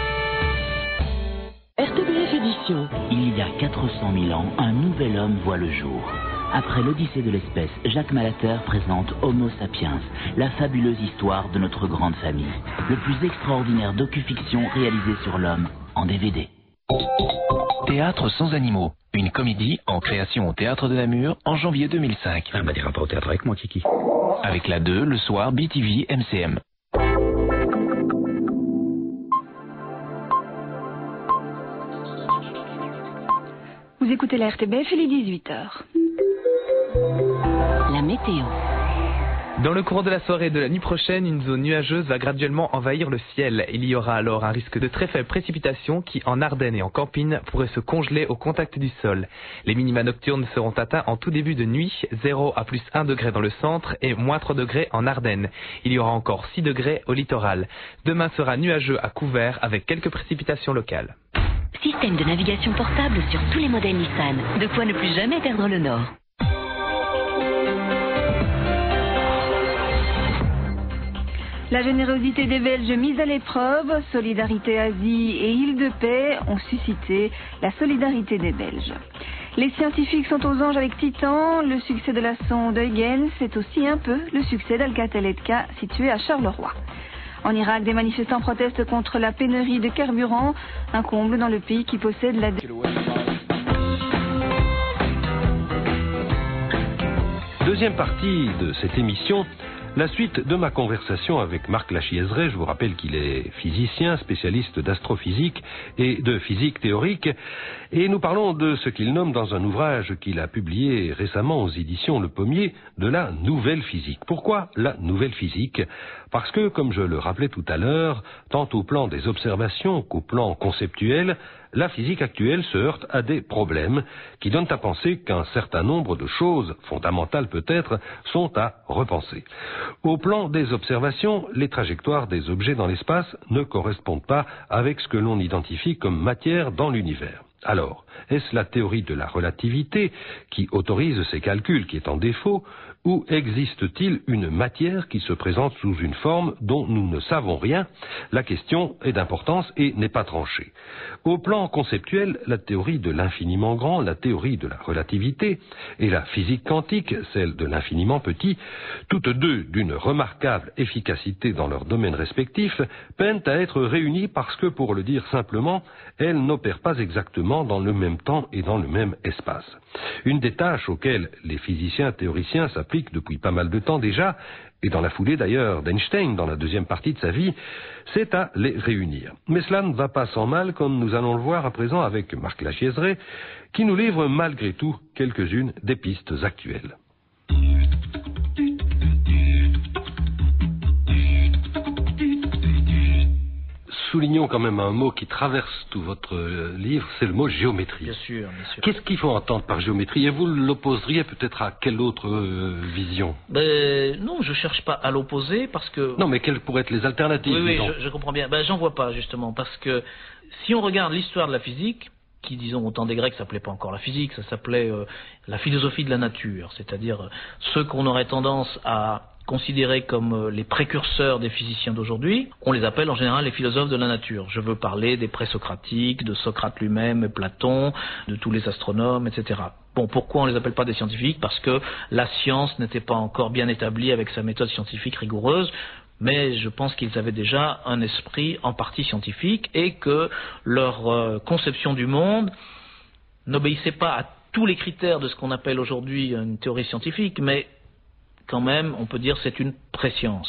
Speaker 6: R T B F Édition.
Speaker 8: Il y a quatre cent mille ans, un nouvel homme voit le jour. Après l'Odyssée de l'espèce, Jacques Malater présente Homo sapiens, la fabuleuse histoire de notre grande famille. Le plus extraordinaire docu-fiction réalisé sur l'homme en D V D.
Speaker 2: Théâtre sans animaux. Une comédie en création au Théâtre de Namur en janvier deux mille cinq.
Speaker 5: Ah bah t'iras pas au théâtre avec moi, Kiki.
Speaker 2: Avec la deux, le soir, B T V, M C M.
Speaker 1: Vous écoutez la R T B F, il est dix-huit heures.
Speaker 6: La météo.
Speaker 9: Dans le courant de la soirée de la nuit prochaine, une zone nuageuse va graduellement envahir le ciel. Il y aura alors un risque de très faibles précipitations qui, en Ardennes et en Campine, pourraient se congeler au contact du sol. Les minima nocturnes seront atteints en tout début de nuit, zéro à plus un degré dans le centre et moins trois degrés en Ardennes. Il y aura encore six degrés au littoral. Demain sera nuageux à couvert avec quelques précipitations locales.
Speaker 6: Système de navigation portable sur tous les modèles Nissan. De quoi ne plus jamais perdre le nord.
Speaker 1: La générosité des Belges mise à l'épreuve, Solidarité Asie et Île de Paix ont suscité la solidarité des Belges. Les scientifiques sont aux anges avec Titan, le succès de la sonde Huygens, c'est aussi un peu le succès d'Alcatel-Etca situé à Charleroi. En Irak, des manifestants protestent contre la pénurie de carburant, un comble dans le pays qui possède la...
Speaker 3: Deuxième partie de cette émission, la suite de ma conversation avec Marc Lachiézeret. Je vous rappelle qu'il est physicien, spécialiste d'astrophysique et de physique théorique. Et nous parlons de ce qu'il nomme dans un ouvrage qu'il a publié récemment aux éditions Le Pommier, de la nouvelle physique. Pourquoi la nouvelle physique ? Parce que, comme je le rappelais tout à l'heure, tant au plan des observations qu'au plan conceptuel, la physique actuelle se heurte à des problèmes qui donnent à penser qu'un certain nombre de choses, fondamentales peut-être, sont à repenser. Au plan des observations, les trajectoires des objets dans l'espace ne correspondent pas avec ce que l'on identifie comme matière dans l'univers. Alors, est-ce la théorie de la relativité qui autorise ces calculs qui est en défaut, ou existe-t-il une matière qui se présente sous une forme dont nous ne savons rien? La question est d'importance et n'est pas tranchée. Au plan conceptuel, la théorie de l'infiniment grand, la théorie de la relativité, et la physique quantique, celle de l'infiniment petit, toutes deux d'une remarquable efficacité dans leurs domaines respectifs, peinent à être réunies parce que, pour le dire simplement, elles n'opèrent pas exactement dans le même temps et dans le même espace. Une des tâches auxquelles les physiciens théoriciens s'appliquent depuis pas mal de temps déjà, et dans la foulée d'ailleurs d'Einstein dans la deuxième partie de sa vie, c'est à les réunir. Mais cela ne va pas sans mal, comme nous allons le voir à présent avec Marc Lachiézeret, qui nous livre malgré tout quelques-unes des pistes actuelles. Soulignons quand même un mot qui traverse tout votre livre, c'est le mot géométrie.
Speaker 4: Bien sûr, bien sûr.
Speaker 3: Qu'est-ce qu'il faut entendre par géométrie? Et vous l'opposeriez peut-être à quelle autre euh, vision?
Speaker 4: Ben, non, je cherche pas à l'opposer parce que...
Speaker 3: Non, mais quelles pourraient être les alternatives?
Speaker 4: Oui, oui, je, je comprends bien. Ben, j'en vois pas, justement, parce que si on regarde l'histoire de la physique, qui, disons, au temps des Grecs, s'appelait pas encore la physique, ça s'appelait euh, la philosophie de la nature, c'est-à-dire euh, ceux qu'on aurait tendance à considérés comme les précurseurs des physiciens d'aujourd'hui, on les appelle en général les philosophes de la nature. Je veux parler des présocratiques, de Socrate lui-même, Platon, de tous les astronomes, et cetera. Bon, pourquoi on les appelle pas des scientifiques? Parce que la science n'était pas encore bien établie avec sa méthode scientifique rigoureuse, mais je pense qu'ils avaient déjà un esprit en partie scientifique et que leur euh, conception du monde n'obéissait pas à tous les critères de ce qu'on appelle aujourd'hui une théorie scientifique, mais quand même, on peut dire c'est une préscience.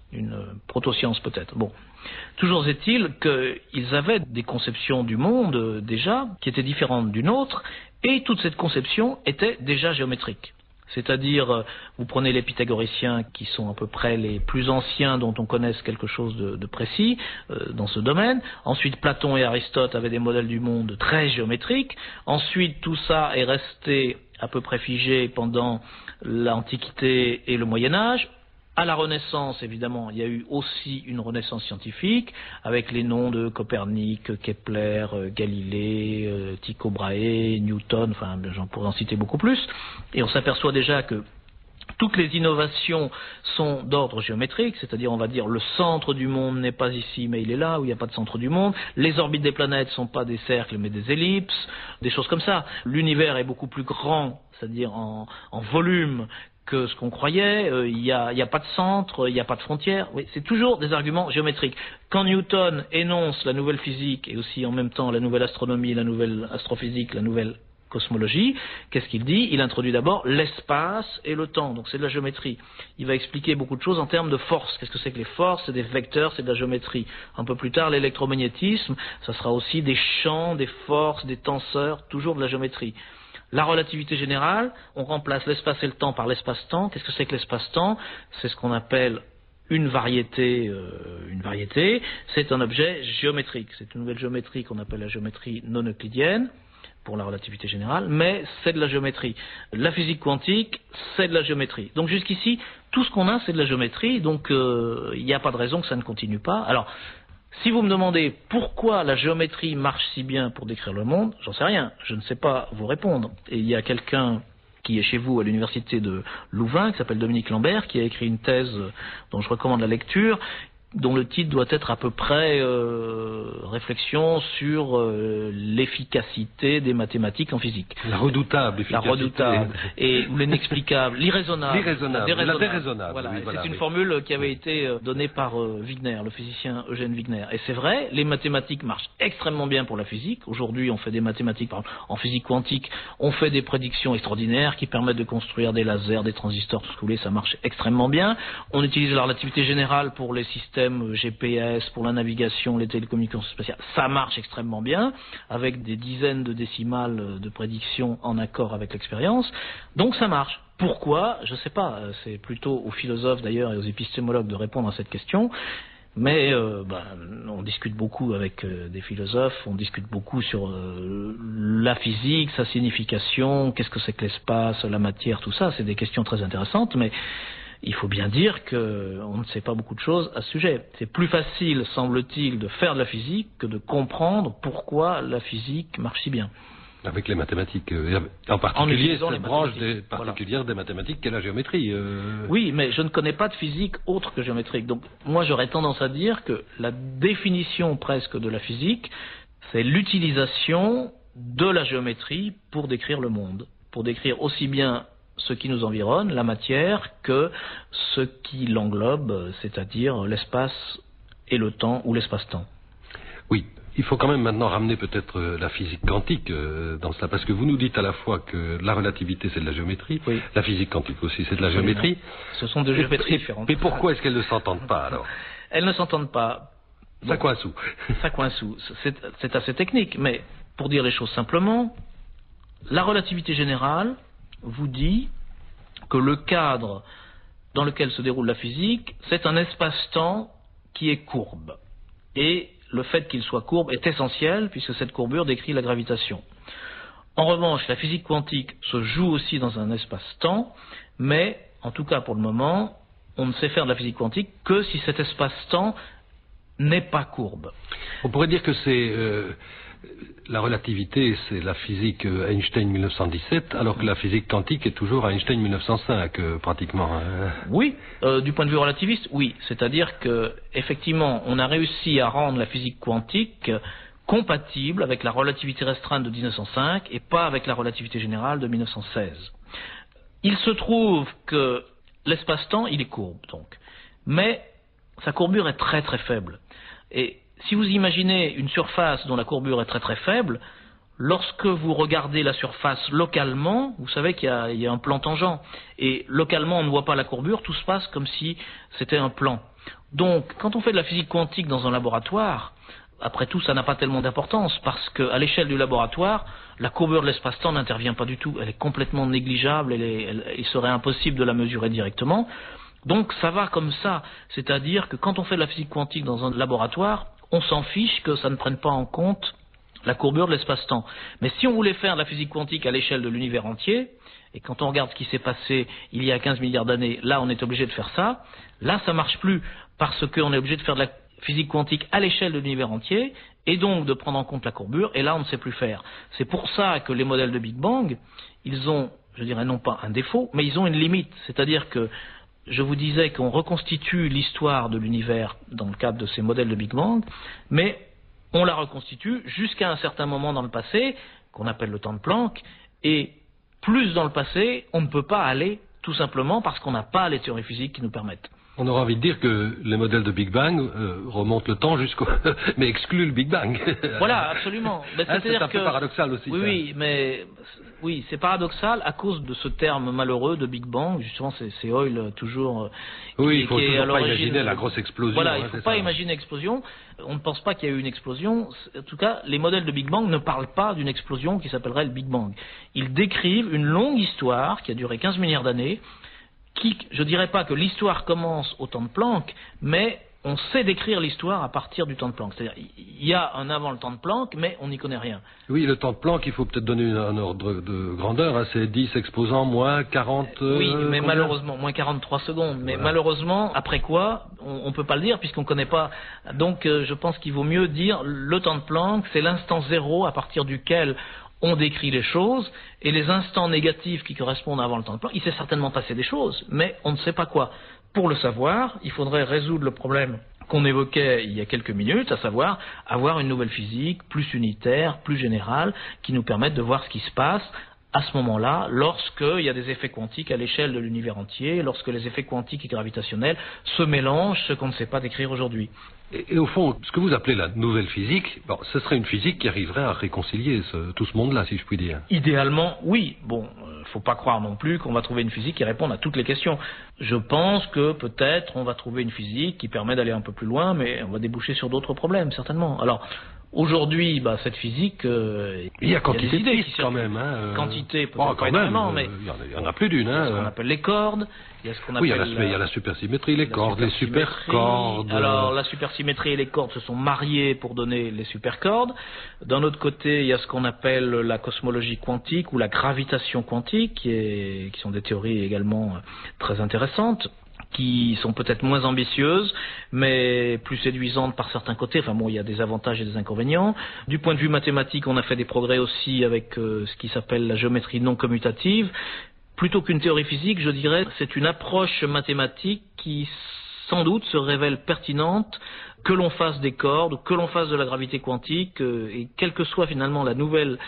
Speaker 4: une proto-science peut-être. Bon. Toujours est-il qu'ils avaient des conceptions du monde euh, déjà qui étaient différentes d'une autre, et toute cette conception était déjà géométrique. C'est-à-dire, euh, vous prenez les pythagoriciens qui sont à peu près les plus anciens dont on connaisse quelque chose de, de précis euh, dans ce domaine. Ensuite, Platon et Aristote avaient des modèles du monde très géométriques. Ensuite, tout ça est resté à peu près figé pendant l'Antiquité et le Moyen-Âge. À la Renaissance, évidemment, il y a eu aussi une renaissance scientifique, avec les noms de Copernic, Kepler, Galilée, Tycho Brahe, Newton, enfin, j'en pourrais en citer beaucoup plus. Et on s'aperçoit déjà que toutes les innovations sont d'ordre géométrique, c'est-à-dire, on va dire, le centre du monde n'est pas ici, mais il est là, où il n'y a pas de centre du monde. Les orbites des planètes ne sont pas des cercles, mais des ellipses, des choses comme ça. L'univers est beaucoup plus grand, c'est-à-dire en, en volume, que ce qu'on croyait, euh, il n'y a, y a pas de centre, il n'y a pas de frontières. Oui, c'est toujours des arguments géométriques. Quand Newton énonce la nouvelle physique et aussi en même temps la nouvelle astronomie, la nouvelle astrophysique, la nouvelle cosmologie, qu'est-ce qu'il dit? Il introduit d'abord l'espace et le temps, donc c'est de la géométrie. Il va expliquer beaucoup de choses en termes de force. Qu'est-ce que c'est que les forces? C'est des vecteurs, c'est de la géométrie. Un peu plus tard, l'électromagnétisme, ça sera aussi des champs, des forces, des tenseurs, toujours de la géométrie. La relativité générale, on remplace l'espace et le temps par l'espace-temps. Qu'est-ce que c'est que l'espace-temps? C'est ce qu'on appelle une variété. Euh, une variété, c'est un objet géométrique. C'est une nouvelle géométrie qu'on appelle la géométrie non euclidienne pour la relativité générale, mais c'est de la géométrie. La physique quantique, c'est de la géométrie. Donc jusqu'ici, tout ce qu'on a, c'est de la géométrie, donc il euh, n'y a pas de raison que ça ne continue pas. Alors, si vous me demandez pourquoi la géométrie marche si bien pour décrire le monde, j'en sais rien, je ne sais pas vous répondre. Et il y a quelqu'un qui est chez vous à l'université de Louvain, qui s'appelle Dominique Lambert, qui a écrit une thèse dont je recommande la lecture, dont le titre doit être à peu près euh, réflexion sur euh, l'efficacité des mathématiques en physique.
Speaker 3: La redoutable efficacité.
Speaker 4: La redoutable et l'inexplicable, l'irraisonnable.
Speaker 3: L'irraisonnable, la déraisonnable.
Speaker 4: Voilà.
Speaker 3: Oui, voilà,
Speaker 4: c'est une
Speaker 3: oui.
Speaker 4: formule qui avait été donnée par euh, Wigner, le physicien Eugène Wigner. Et c'est vrai, les mathématiques marchent extrêmement bien pour la physique. Aujourd'hui, on fait des mathématiques, par exemple, en physique quantique, on fait des prédictions extraordinaires qui permettent de construire des lasers, des transistors, tout ce que vous voulez, ça marche extrêmement bien. On utilise la relativité générale pour les systèmes G P S, pour la navigation, les télécommunications spatiales, ça marche extrêmement bien, avec des dizaines de décimales de prédiction en accord avec l'expérience, donc ça marche. Pourquoi? Je ne sais pas, c'est plutôt aux philosophes d'ailleurs et aux épistémologues de répondre à cette question, mais euh, ben, on discute beaucoup avec euh, des philosophes, on discute beaucoup sur euh, la physique, sa signification, qu'est-ce que c'est que l'espace, la matière, tout ça, c'est des questions très intéressantes, mais il faut bien dire qu'on ne sait pas beaucoup de choses à ce sujet. C'est plus facile, semble-t-il, de faire de la physique que de comprendre pourquoi la physique marche si bien.
Speaker 3: Avec les mathématiques, euh, en particulier
Speaker 4: en
Speaker 3: cette branche des, particulière voilà. des mathématiques qu'est la géométrie. Euh...
Speaker 4: Oui, mais je ne connais pas de physique autre que géométrique. Donc moi j'aurais tendance à dire que la définition presque de la physique, c'est l'utilisation de la géométrie pour décrire le monde, pour décrire aussi bien ce qui nous environne, la matière, que ce qui l'englobe, c'est-à-dire l'espace et le temps ou l'espace-temps.
Speaker 3: Oui, il faut quand même maintenant ramener peut-être la physique quantique euh, dans cela, parce que vous nous dites à la fois que la relativité c'est de la géométrie, oui. La physique quantique aussi c'est de la géométrie.
Speaker 4: Oui, ce sont deux géométries
Speaker 3: et,
Speaker 4: différentes.
Speaker 3: Mais pourquoi est-ce qu'elles ne s'entendent pas alors?
Speaker 4: Elles ne s'entendent pas.
Speaker 3: Ça bon, coince où?
Speaker 4: Ça coince où? C'est assez technique, mais pour dire les choses simplement, la relativité générale vous dit que le cadre dans lequel se déroule la physique, c'est un espace-temps qui est courbe. Et le fait qu'il soit courbe est essentiel, puisque cette courbure décrit la gravitation. En revanche, la physique quantique se joue aussi dans un espace-temps, mais, en tout cas pour le moment, on ne sait faire de la physique quantique que si cet espace-temps n'est pas courbe.
Speaker 3: On pourrait dire que c'est... Euh... La relativité, c'est la physique Einstein mille neuf cent dix-sept, alors que la physique quantique est toujours Einstein mille neuf cent cinq, euh, pratiquement. Hein.
Speaker 4: Oui, euh, du point de vue relativiste, oui. C'est-à-dire que, effectivement, on a réussi à rendre la physique quantique compatible avec la relativité restreinte de mille neuf cent cinq et pas avec la relativité générale de mille neuf cent seize. Il se trouve que l'espace-temps, il est courbe, donc. Mais sa courbure est très très faible. Et si vous imaginez une surface dont la courbure est très très faible, lorsque vous regardez la surface localement, vous savez qu'il y, y a un plan tangent. Et localement, on ne voit pas la courbure, tout se passe comme si c'était un plan. Donc, quand on fait de la physique quantique dans un laboratoire, après tout, ça n'a pas tellement d'importance, parce qu'à l'échelle du laboratoire, la courbure de l'espace-temps n'intervient pas du tout. Elle est complètement négligeable, elle est, elle, il serait impossible de la mesurer directement. Donc, ça va comme ça. C'est-à-dire que quand on fait de la physique quantique dans un laboratoire, on s'en fiche que ça ne prenne pas en compte la courbure de l'espace-temps. Mais si on voulait faire de la physique quantique à l'échelle de l'univers entier, et quand on regarde ce qui s'est passé il y a quinze milliards d'années, là on est obligé de faire ça, là ça marche plus, parce qu'on est obligé de faire de la physique quantique à l'échelle de l'univers entier, et donc de prendre en compte la courbure, et là on ne sait plus faire. C'est pour ça que les modèles de Big Bang, ils ont, je dirais non pas un défaut, mais ils ont une limite, c'est-à-dire que je vous disais qu'on reconstitue l'histoire de l'univers dans le cadre de ces modèles de Big Bang, mais on la reconstitue jusqu'à un certain moment dans le passé, qu'on appelle le temps de Planck, et plus dans le passé, on ne peut pas aller, tout simplement parce qu'on n'a pas les théories physiques qui nous permettent.
Speaker 3: On aura envie de dire que les modèles de Big Bang euh, remontent le temps jusqu'au... mais excluent le Big Bang.
Speaker 4: Voilà, absolument. Mais
Speaker 3: hein, c'est un
Speaker 4: que...
Speaker 3: peu paradoxal aussi.
Speaker 4: Oui,
Speaker 3: ça.
Speaker 4: oui, mais oui, c'est paradoxal à cause de ce terme malheureux de Big Bang. Justement, c'est, c'est Hoyle toujours...
Speaker 3: Oui,
Speaker 4: qui,
Speaker 3: il faut
Speaker 4: qui
Speaker 3: toujours pas imaginer la grosse explosion.
Speaker 4: Voilà,
Speaker 3: hein,
Speaker 4: il ne faut
Speaker 3: c'est
Speaker 4: pas
Speaker 3: ça.
Speaker 4: imaginer l'explosion. On ne pense pas qu'il y a eu une explosion. En tout cas, les modèles de Big Bang ne parlent pas d'une explosion qui s'appellerait le Big Bang. Ils décrivent une longue histoire qui a duré quinze milliards d'années, qui, je ne dirais pas que l'histoire commence au temps de Planck, mais on sait décrire l'histoire à partir du temps de Planck. C'est-à-dire, il y a un avant le temps de Planck, mais on n'y connaît rien.
Speaker 3: Oui, le temps de Planck, il faut peut-être donner un ordre de grandeur. Hein, c'est dix exposants moins quarante... Euh,
Speaker 4: oui, mais
Speaker 3: combien
Speaker 4: malheureusement, moins quarante-trois secondes. Mais
Speaker 3: voilà.
Speaker 4: Malheureusement, après quoi, on ne peut pas le dire puisqu'on ne connaît pas. Donc, euh, je pense qu'il vaut mieux dire le temps de Planck, c'est l'instant zéro à partir duquel on décrit les choses, et les instants négatifs qui correspondent avant le temps de Planck, il s'est certainement passé des choses, mais on ne sait pas quoi. Pour le savoir, il faudrait résoudre le problème qu'on évoquait il y a quelques minutes, à savoir avoir une nouvelle physique plus unitaire, plus générale, qui nous permette de voir ce qui se passe à ce moment-là, lorsqu'il y a des effets quantiques à l'échelle de l'univers entier, lorsque les effets quantiques et gravitationnels se mélangent, ce qu'on ne sait pas décrire aujourd'hui.
Speaker 3: Et, et au fond, ce que vous appelez la nouvelle physique, bon, ce serait une physique qui arriverait à réconcilier ce, tout ce monde-là, si je puis dire.
Speaker 4: Idéalement, oui. Bon, euh, faut pas croire non plus qu'on va trouver une physique qui réponde à toutes les questions. Je pense que peut-être on va trouver une physique qui permet d'aller un peu plus loin, mais on va déboucher sur d'autres problèmes, certainement. Alors, aujourd'hui, bah, cette physique... Euh,
Speaker 3: il y a quantité
Speaker 4: il y a
Speaker 3: de pistes quand même. Hein, euh...
Speaker 4: Quantité, peut-être
Speaker 3: oh,
Speaker 4: pas
Speaker 3: quand même,
Speaker 4: énormément,
Speaker 3: euh,
Speaker 4: mais...
Speaker 3: Il y en a plus d'une. Hein,
Speaker 4: il y a ce qu'on appelle les cordes, il y a ce qu'on appelle...
Speaker 3: Oui, il y, a la, il y a la supersymétrie, les cordes, les supercordes...
Speaker 4: Alors, la supersymétrie et les cordes se sont mariées pour donner les supercordes. D'un autre côté, il y a ce qu'on appelle la cosmologie quantique ou la gravitation quantique, qui, est, qui sont des théories également très intéressantes, qui sont peut-être moins ambitieuses, mais plus séduisantes par certains côtés. Enfin bon, il y a des avantages et des inconvénients. Du point de vue mathématique, on a fait des progrès aussi avec euh, ce qui s'appelle la géométrie non commutative. Plutôt qu'une théorie physique, je dirais, c'est une approche mathématique qui, sans doute, se révèle pertinente, que l'on fasse des cordes, ou que l'on fasse de la gravité quantique, euh, et quelle que soit finalement la nouvelle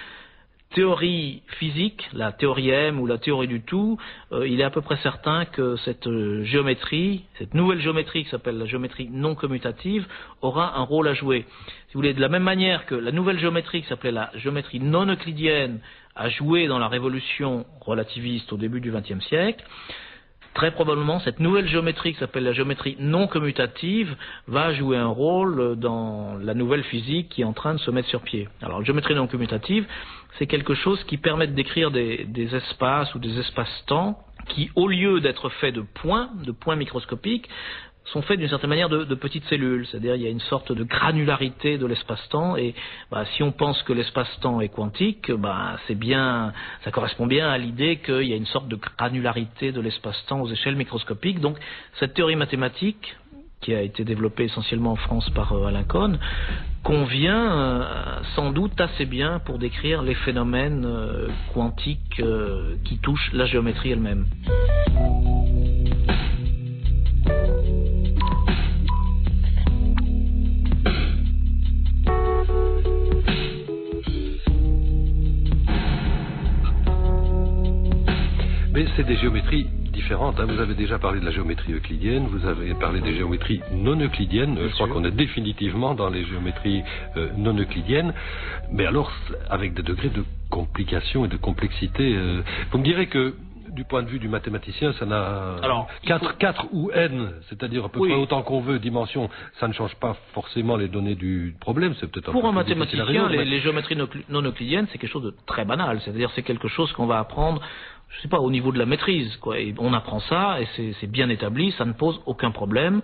Speaker 4: théorie physique, la théorie M ou la théorie du tout, euh, il est à peu près certain que cette euh, géométrie, cette nouvelle géométrie qui s'appelle la géométrie non commutative, aura un rôle à jouer. Si vous voulez, de la même manière que la nouvelle géométrie qui s'appelait la géométrie non euclidienne a joué dans la révolution relativiste au début du vingtième siècle, très probablement, cette nouvelle géométrie qui s'appelle la géométrie non commutative va jouer un rôle dans la nouvelle physique qui est en train de se mettre sur pied. Alors, la géométrie non commutative, c'est quelque chose qui permet de décrire des, des espaces ou des espaces-temps qui, au lieu d'être faits de points, de points microscopiques, sont faits d'une certaine manière de, de petites cellules. C'est-à-dire il y a une sorte de granularité de l'espace-temps et bah, si on pense que l'espace-temps est quantique, bah, c'est bien, ça correspond bien à l'idée qu'il y a une sorte de granularité de l'espace-temps aux échelles microscopiques. Donc cette théorie mathématique, qui a été développée essentiellement en France par euh, Alain Kohn, convient euh, sans doute assez bien pour décrire les phénomènes euh, quantiques euh, qui touchent la géométrie elle-même.
Speaker 3: Mais c'est des géométries différentes. Hein. Vous avez déjà parlé de la géométrie euclidienne, vous avez parlé des géométries non euclidiennes. Bien Je sûr. crois qu'on est définitivement dans les géométries euh, non euclidiennes. Mais alors, avec des degrés de complication et de complexité. Euh, vous me direz que du point de vue du mathématicien, ça n'a...
Speaker 4: Alors,
Speaker 3: quatre,
Speaker 4: faut...
Speaker 3: quatre ou n, c'est-à-dire à peu
Speaker 4: oui.
Speaker 3: près autant qu'on veut, dimension, ça ne change pas forcément les données du problème, c'est peut-être un
Speaker 4: Pour
Speaker 3: peu
Speaker 4: un
Speaker 3: plus difficile à
Speaker 4: mathématicien,
Speaker 3: résoudre,
Speaker 4: les,
Speaker 3: mais...
Speaker 4: les géométries non euclidiennes, c'est quelque chose de très banal, c'est-à-dire c'est quelque chose qu'on va apprendre, je sais pas, au niveau de la maîtrise, quoi. Et on apprend ça, et c'est, c'est bien établi, ça ne pose aucun problème.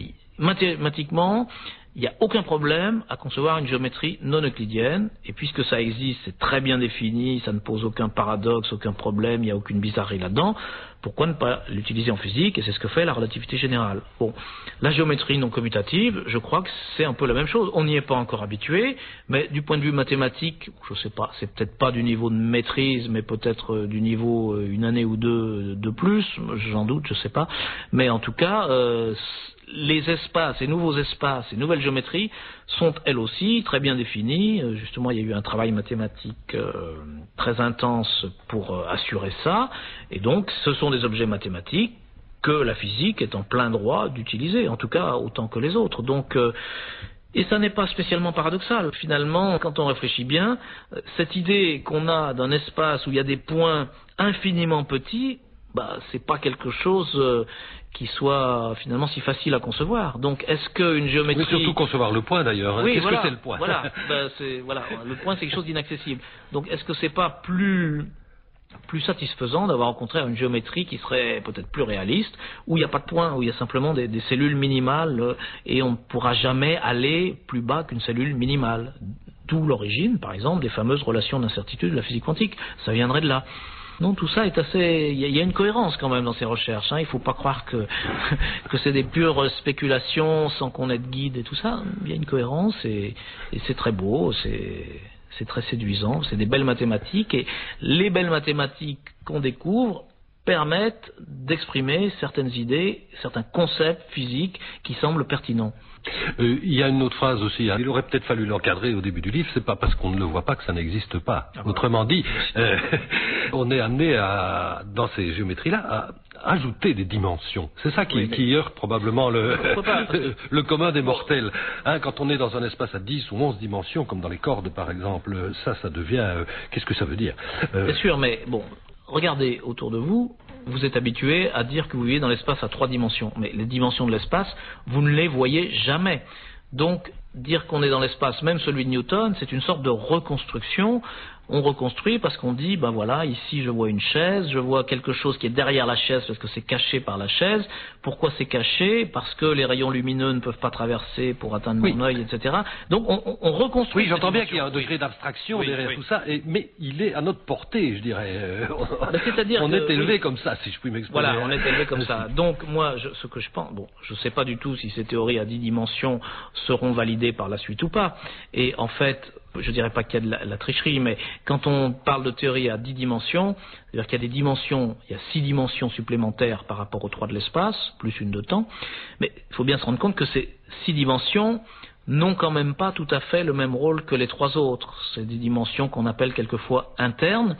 Speaker 4: Mathématiquement, il n'y a aucun problème à concevoir une géométrie non euclidienne, et puisque ça existe, c'est très bien défini, ça ne pose aucun paradoxe, aucun problème, il n'y a aucune bizarrerie là-dedans, pourquoi ne pas l'utiliser en physique, et c'est ce que fait la relativité générale. Bon, la géométrie non commutative, je crois que c'est un peu la même chose, on n'y est pas encore habitué, mais du point de vue mathématique, je sais pas, c'est peut-être pas du niveau de maîtrise, mais peut-être du niveau euh, une année ou deux de plus, j'en doute, je sais pas, mais en tout cas, euh, les espaces, les nouveaux espaces, les nouvelles géométries sont elles aussi très bien définies. Justement, il y a eu un travail mathématique euh, très intense pour euh, assurer ça. Et donc, ce sont des objets mathématiques que la physique est en plein droit d'utiliser, en tout cas autant que les autres. Donc, euh, et ça n'est pas spécialement paradoxal. Finalement, quand on réfléchit bien, cette idée qu'on a d'un espace où il y a des points infiniment petits, bah, c'est pas quelque chose euh, qui soit finalement si facile à concevoir. Donc, est-ce qu'une géométrie...
Speaker 3: Oui, surtout concevoir le point d'ailleurs. Hein.
Speaker 4: Oui,
Speaker 3: Qu'est-ce
Speaker 4: voilà,
Speaker 3: que c'est le point?
Speaker 4: Voilà, ben, c'est, voilà, le point c'est quelque chose d'inaccessible. Donc, est-ce que c'est pas plus plus satisfaisant d'avoir rencontré une géométrie qui serait peut-être plus réaliste, où il n'y a pas de point, où il y a simplement des, des cellules minimales euh, et on ne pourra jamais aller plus bas qu'une cellule minimale. D'où l'origine, par exemple, des fameuses relations d'incertitude de la physique quantique. Ça viendrait de là. Non, tout ça est assez... Il y a une cohérence quand même dans ces recherches. Hein. Il ne faut pas croire que, que c'est des pures spéculations sans qu'on ait de guide et tout ça. Il y a une cohérence et, et c'est très beau, c'est, c'est très séduisant, c'est des belles mathématiques. Et les belles mathématiques qu'on découvre permettent d'exprimer certaines idées, certains concepts physiques qui semblent pertinents.
Speaker 3: Euh, il y a une autre phrase aussi, hein. Il aurait peut-être fallu l'encadrer au début du livre, c'est pas parce qu'on ne le voit pas que ça n'existe pas. Ah, autrement dit, euh, on est amené à, dans ces géométries-là, à ajouter des dimensions. C'est ça qui, oui, mais... qui heurte probablement le, le, le commun des mortels. Hein, quand on est dans un espace à dix ou onze dimensions, comme dans les cordes par exemple, ça, ça devient... Euh, qu'est-ce que ça veut dire?
Speaker 4: euh... C'est sûr, mais bon... Regardez autour de vous, vous êtes habitué à dire que vous vivez dans l'espace à trois dimensions. Mais les dimensions de l'espace, vous ne les voyez jamais. Donc, dire qu'on est dans l'espace, même celui de Newton, c'est une sorte de reconstruction. On reconstruit parce qu'on dit, ben voilà, ici je vois une chaise, je vois quelque chose qui est derrière la chaise parce que c'est caché par la chaise. Pourquoi c'est caché? Parce que les rayons lumineux ne peuvent pas traverser pour atteindre oui. mon œil, et cetera. Donc on, on reconstruit.
Speaker 3: Oui, j'entends bien qu'il y a un degré d'abstraction oui, derrière oui. tout ça, et, mais il est à notre portée, je dirais.
Speaker 4: Ben, c'est-à-dire
Speaker 3: on
Speaker 4: que,
Speaker 3: est élevé
Speaker 4: oui.
Speaker 3: comme ça, si je puis m'exprimer.
Speaker 4: Voilà, on est élevé comme ça. Donc moi, je, ce que je pense, bon, je ne sais pas du tout si ces théories à dix dimensions seront validées par la suite ou pas. Et en fait, je dirais pas qu'il y a de la, la tricherie, mais quand on parle de théorie à dix dimensions, c'est-à-dire qu'il y a des dimensions, il y a six dimensions supplémentaires par rapport aux trois de l'espace, plus une de temps, mais il faut bien se rendre compte que ces six dimensions n'ont quand même pas tout à fait le même rôle que les trois autres. C'est des dimensions qu'on appelle quelquefois internes,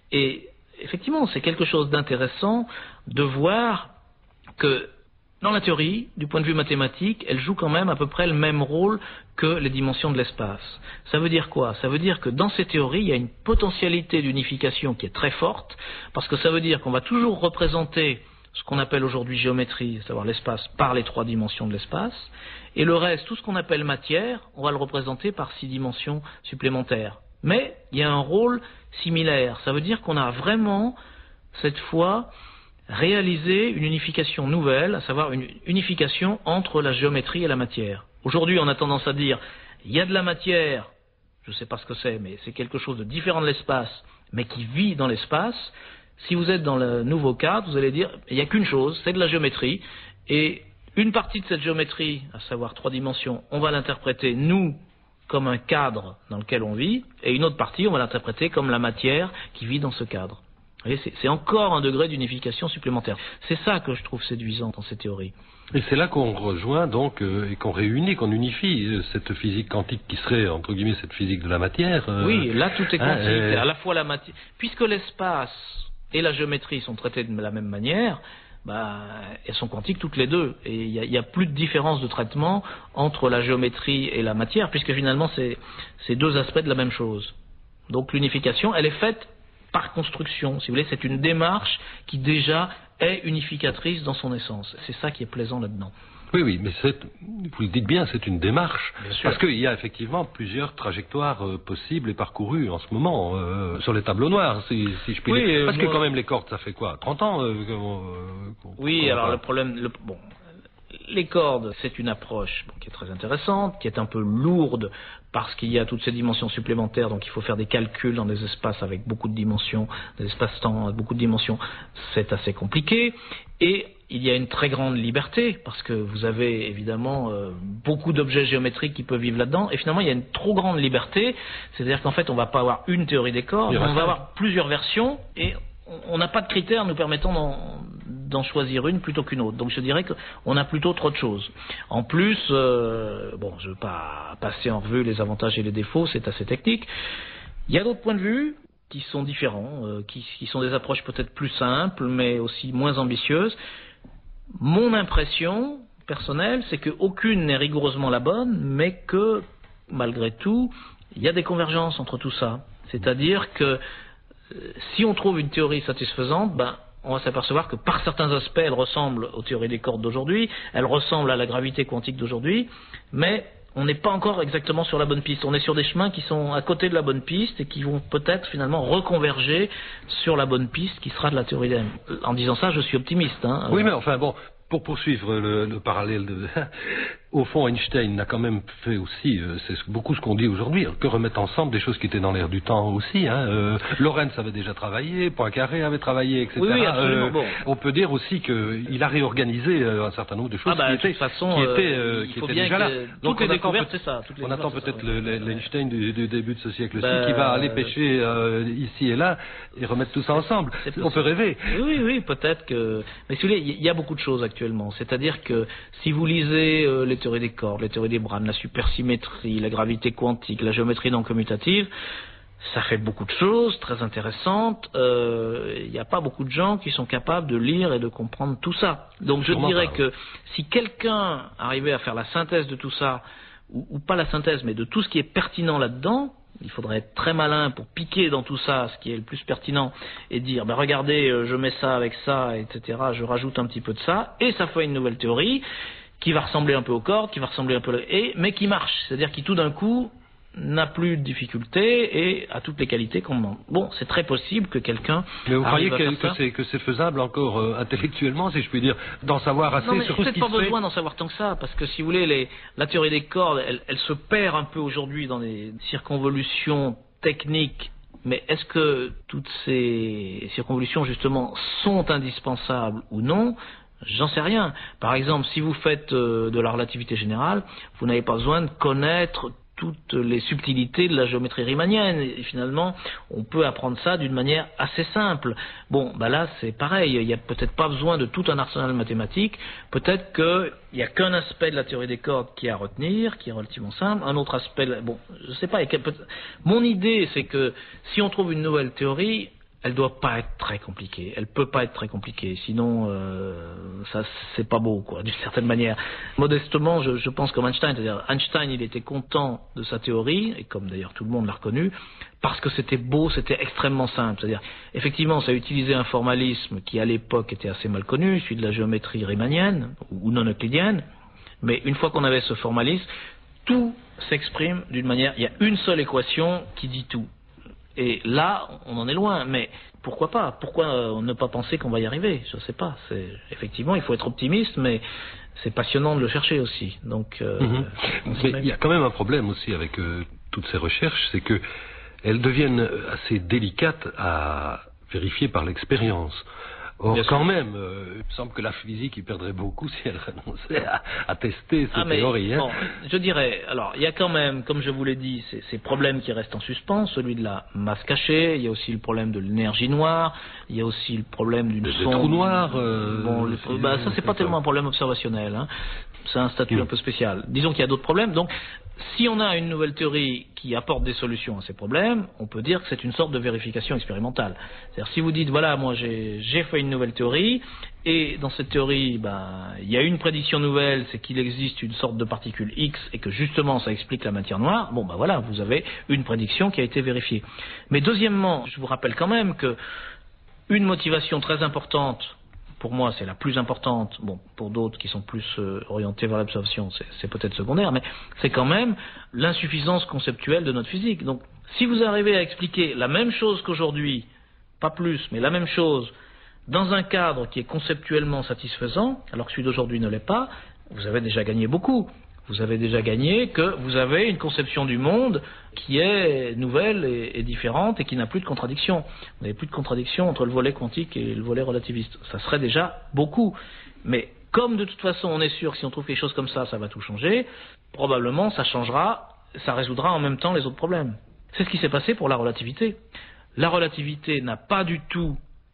Speaker 4: et effectivement, c'est quelque chose d'intéressant de voir que dans la théorie, du point de vue mathématique, elle joue quand même à peu près le même rôle que les dimensions de l'espace. Ça veut dire quoi? Ça veut dire que dans ces théories, il y a une potentialité d'unification qui est très forte, parce que ça veut dire qu'on va toujours représenter ce qu'on appelle aujourd'hui géométrie, à savoir l'espace, par les trois dimensions de l'espace, et le reste, tout ce qu'on appelle matière, on va le représenter par six dimensions supplémentaires. Mais il y a un rôle similaire. Ça veut dire qu'on a vraiment, cette fois, réaliser une unification nouvelle, à savoir une unification entre la géométrie et la matière. Aujourd'hui, on a tendance à dire, il y a de la matière, je ne sais pas ce que c'est, mais c'est quelque chose de différent de l'espace, mais qui vit dans l'espace. Si vous êtes dans le nouveau cadre, vous allez dire, il n'y a qu'une chose, c'est de la géométrie, et une partie de cette géométrie, à savoir trois dimensions, on va l'interpréter, nous, comme un cadre dans lequel on vit, et une autre partie, on va l'interpréter comme la matière qui vit dans ce cadre. C'est encore un degré d'unification supplémentaire. C'est ça que je trouve séduisant dans ces théories.
Speaker 3: Et c'est là qu'on rejoint donc euh, et qu'on réunit, qu'on unifie euh, cette physique quantique qui serait entre guillemets cette physique de la matière. Euh,
Speaker 4: oui, là tout est quantique. Hein, et... À la fois la matière, puisque l'espace et la géométrie sont traités de la même manière, bah, elles sont quantiques toutes les deux. Et il n'y a, a plus de différence de traitement entre la géométrie et la matière, puisque finalement c'est c'est deux aspects de la même chose. Donc l'unification, elle est faite par construction. Si vous voulez, c'est une démarche qui déjà est unificatrice dans son essence. C'est ça qui est plaisant là-dedans.
Speaker 3: Oui, oui, mais c'est, vous le dites bien, c'est une démarche.
Speaker 4: Bien sûr.
Speaker 3: Parce qu'il y a effectivement plusieurs trajectoires euh, possibles et parcourues en ce moment euh, sur les tableaux noirs, si, si je puis
Speaker 4: oui,
Speaker 3: dire. Parce
Speaker 4: moi...
Speaker 3: que quand même les cordes, ça fait quoi, trente ans euh, qu'on, qu'on,
Speaker 4: Oui,
Speaker 3: qu'on
Speaker 4: alors
Speaker 3: va...
Speaker 4: le problème... Le, bon, les cordes, c'est une approche bon, qui est très intéressante, qui est un peu lourde parce qu'il y a toutes ces dimensions supplémentaires, donc il faut faire des calculs dans des espaces avec beaucoup de dimensions, des espaces-temps avec beaucoup de dimensions, c'est assez compliqué. Et il y a une très grande liberté, parce que vous avez évidemment euh, beaucoup d'objets géométriques qui peuvent vivre là-dedans, et finalement il y a une trop grande liberté, c'est-à-dire qu'en fait on ne va pas avoir une théorie des cordes, on va avoir plusieurs versions, et on n'a pas de critères nous permettant d'en, d'en choisir une plutôt qu'une autre. Donc je dirais qu'on a plutôt trop de choses. En plus, euh, bon, je ne veux pas passer en revue les avantages et les défauts, c'est assez technique. Il y a d'autres points de vue qui sont différents, euh, qui, qui sont des approches peut-être plus simples, mais aussi moins ambitieuses. Mon impression personnelle, c'est qu'aucune n'est rigoureusement la bonne, mais que, malgré tout, il y a des convergences entre tout ça. C'est-à-dire que euh, si on trouve une théorie satisfaisante, ben, on va s'apercevoir que par certains aspects, elle ressemble aux théories des cordes d'aujourd'hui, elle ressemble à la gravité quantique d'aujourd'hui, mais on n'est pas encore exactement sur la bonne piste. On est sur des chemins qui sont à côté de la bonne piste et qui vont peut-être finalement reconverger sur la bonne piste qui sera de la théorie d'M. En disant ça, je suis optimiste. Hein.
Speaker 3: Oui, mais enfin bon, pour poursuivre le, le parallèle, de, au fond, Einstein n'a quand même fait aussi, euh, c'est beaucoup ce qu'on dit aujourd'hui, que remettre ensemble des choses qui étaient dans l'air du temps aussi. Hein. Euh, Lorentz avait déjà travaillé, Poincaré avait travaillé, et cetera.
Speaker 4: Oui, oui, absolument.
Speaker 3: Euh,
Speaker 4: bon.
Speaker 3: On peut dire aussi qu'il a réorganisé euh, un certain nombre de choses
Speaker 4: ah bah,
Speaker 3: qui étaient,
Speaker 4: de toute façon,
Speaker 3: qui étaient, euh,
Speaker 4: il
Speaker 3: qui
Speaker 4: faut
Speaker 3: étaient
Speaker 4: bien
Speaker 3: déjà
Speaker 4: que
Speaker 3: là.
Speaker 4: Donc toutes les découvertes, c'est ça.
Speaker 3: On attend peut-être le, le, l'Einstein du, du début de ce siècle-ci
Speaker 4: bah,
Speaker 3: qui va aller pêcher euh, ici et là et remettre tout ça ensemble. On peut rêver.
Speaker 4: Oui, oui, peut-être que... Mais si vous voulez, il y a beaucoup de choses actuellement. C'est-à-dire que si vous lisez euh, les théories des cordes, les théories des brane, la supersymétrie, la gravité quantique, la géométrie non commutative, ça fait beaucoup de choses très intéressantes. Il euh, n'y a pas beaucoup de gens qui sont capables de lire et de comprendre tout ça. Donc je dirais pas, que si quelqu'un arrivait à faire la synthèse de tout ça, ou, ou pas la synthèse, mais de tout ce qui est pertinent là-dedans, il faudrait être très malin pour piquer dans tout ça ce qui est le plus pertinent et dire ben regardez, je mets ça avec ça, et cetera. Je rajoute un petit peu de ça et ça fait une nouvelle théorie qui va ressembler un peu aux cordes, qui va ressembler un peu et mais qui marche, c'est-à-dire qui tout d'un coup n'a plus de difficultés et a toutes les qualités qu'on demande. Bon, c'est très possible que quelqu'un.
Speaker 3: Mais vous croyez que,
Speaker 4: que,
Speaker 3: c'est, que c'est faisable encore euh, intellectuellement, si je puis dire, d'en savoir assez
Speaker 4: non, mais
Speaker 3: sur tout ce qui se fait?
Speaker 4: peut-être pas besoin d'en savoir tant que ça, parce que si vous voulez, les, la théorie des cordes, elle, elle se perd un peu aujourd'hui dans des circonvolutions techniques. Mais est-ce que toutes ces circonvolutions justement sont indispensables ou non? J'en sais rien. Par exemple, si vous faites euh, de la relativité générale, vous n'avez pas besoin de connaître toutes les subtilités de la géométrie riemannienne. Et finalement, on peut apprendre ça d'une manière assez simple. Bon, bah là, c'est pareil. Il n'y a peut-être pas besoin de tout un arsenal mathématique. Peut-être qu'il n'y a qu'un aspect de la théorie des cordes qui est à retenir, qui est relativement simple. Un autre aspect, bon, je sais pas. Mon idée, c'est que si on trouve une nouvelle théorie, elle doit pas être très compliquée. Elle peut pas être très compliquée. Sinon, euh, ça, c'est pas beau, quoi, d'une certaine manière. Modestement, je, je pense comme Einstein. C'est-à-dire, Einstein, il était content de sa théorie, et comme d'ailleurs tout le monde l'a reconnu, parce que c'était beau, c'était extrêmement simple. C'est-à-dire, effectivement, ça utilisait un formalisme qui, à l'époque, était assez mal connu, celui de la géométrie riemannienne, ou non euclidienne. Mais une fois qu'on avait ce formalisme, tout s'exprime d'une manière... Il y a une seule équation qui dit tout. Et là, on en est loin, mais pourquoi pas? Pourquoi euh, ne pas penser qu'on va y arriver? Je ne sais pas. C'est, effectivement, il faut être optimiste, mais c'est passionnant de le chercher aussi. Donc, euh,
Speaker 3: mmh. Mais il y a quand même un problème aussi avec euh, toutes ces recherches, c'est que elles deviennent assez délicates à vérifier par l'expérience. Or, Bien quand sûr. même, euh, il me semble que la physique y perdrait beaucoup si elle renonçait à, à tester ces
Speaker 4: ah, mais,
Speaker 3: théories. Hein.
Speaker 4: Bon, je dirais, alors, il y a quand même, comme je vous l'ai dit, ces, ces problèmes qui restent en suspens, celui de la masse cachée, il y a aussi le problème de l'énergie noire, il y a aussi le problème d'une
Speaker 3: sonde...
Speaker 4: sonde...
Speaker 3: Des trous noirs euh,
Speaker 4: Bon, le, bah, ça, c'est pas tellement un problème observationnel. Hein. c'est un statut
Speaker 3: oui.
Speaker 4: un peu spécial. Disons qu'il y a d'autres problèmes. Donc, si on a une nouvelle théorie qui apporte des solutions à ces problèmes, on peut dire que c'est une sorte de vérification expérimentale. C'est-à-dire, si vous dites, voilà, moi j'ai, j'ai fait une nouvelle théorie, et dans cette théorie, ben, il y a une prédiction nouvelle, c'est qu'il existe une sorte de particule X, et que justement ça explique la matière noire, bon ben voilà, vous avez une prédiction qui a été vérifiée. Mais deuxièmement, je vous rappelle quand même que une motivation très importante, pour moi c'est la plus importante, bon pour d'autres qui sont plus euh, orientés vers l'observation, c'est, c'est peut-être secondaire, mais c'est quand même l'insuffisance conceptuelle de notre physique. Donc si vous arrivez à expliquer la même chose qu'aujourd'hui, pas plus, mais la même chose, dans un cadre qui est conceptuellement satisfaisant, alors que celui d'aujourd'hui ne l'est pas, vous avez déjà gagné beaucoup. Vous avez déjà gagné que vous avez une conception du monde qui est nouvelle et, et différente et qui n'a plus de contradiction. Vous n'avez plus de contradiction entre le volet quantique et le volet relativiste. Ça serait déjà beaucoup. Mais comme de toute façon on est sûr que si on trouve quelque chose comme ça, ça va tout changer, probablement ça changera, ça résoudra en même temps les autres problèmes. C'est ce qui s'est passé pour la relativité. La relativité n'a pas du tout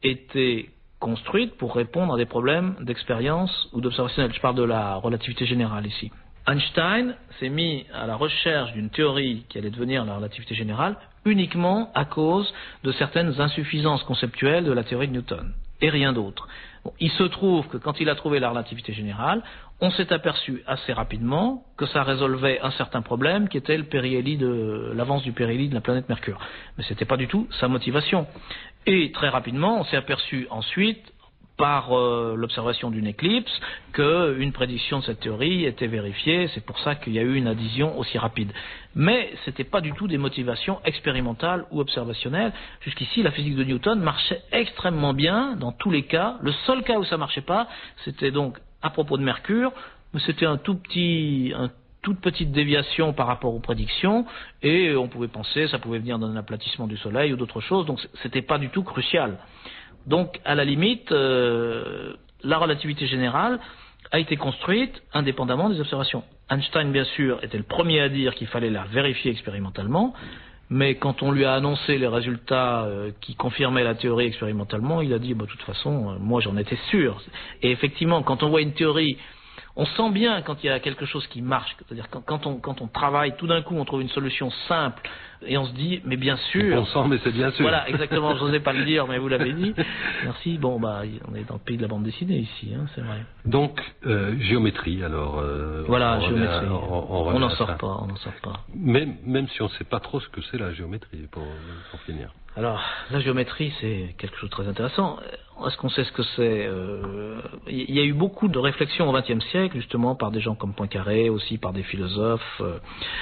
Speaker 4: été construite pour répondre à des problèmes d'expérience ou d'observationnel. Je parle de la relativité générale ici. Einstein s'est mis à la recherche d'une théorie qui allait devenir la relativité générale uniquement à cause de certaines insuffisances conceptuelles de la théorie de Newton, et rien d'autre. Bon, il se trouve que quand il a trouvé la relativité générale, on s'est aperçu assez rapidement que ça résolvait un certain problème qui était le périhélie de, l'avance du périhélie de la planète Mercure. Mais ce n'était pas du tout sa motivation. Et très rapidement, on s'est aperçu ensuite, par euh, l'observation d'une éclipse, qu'une prédiction de cette théorie était vérifiée. C'est pour ça qu'il y a eu une adhésion aussi rapide. Mais ce n'était pas du tout des motivations expérimentales ou observationnelles. Jusqu'ici, la physique de Newton marchait extrêmement bien dans tous les cas. Le seul cas où ça ne marchait pas, c'était donc à propos de Mercure, mais c'était un tout petit... Un toute petite déviation par rapport aux prédictions, et on pouvait penser, ça pouvait venir d'un aplatissement du Soleil ou d'autres choses, donc c'était pas du tout crucial. Donc, à la limite, euh, la relativité générale a été construite indépendamment des observations. Einstein, bien sûr, était le premier à dire qu'il fallait la vérifier expérimentalement, mais quand on lui a annoncé les résultats euh, qui confirmaient la théorie expérimentalement, il a dit, bah, de toute façon, euh, moi j'en étais sûr. Et effectivement, quand on voit une théorie, on sent bien quand il y a quelque chose qui marche, c'est-à-dire quand, quand, on, quand on travaille, tout d'un coup on trouve une solution simple et on se dit, mais bien sûr...
Speaker 3: On sent, mais c'est bien sûr.
Speaker 4: Voilà, exactement, je n'osais pas le dire, mais vous l'avez dit. Merci, bon, bah, on est dans le pays de la bande dessinée ici, hein, c'est vrai.
Speaker 3: Donc, euh, géométrie, alors... Euh,
Speaker 4: voilà,
Speaker 3: on
Speaker 4: géométrie,
Speaker 3: on
Speaker 4: n'en sort pas, on n'en sort pas.
Speaker 3: Même, même si on ne sait pas trop ce que c'est la géométrie, pour, pour finir.
Speaker 4: Alors, la géométrie, c'est quelque chose de très intéressant. Est-ce qu'on sait ce que c'est ? euh, Il y a eu beaucoup de réflexions au vingtième siècle, justement, par des gens comme Poincaré, aussi par des philosophes, euh,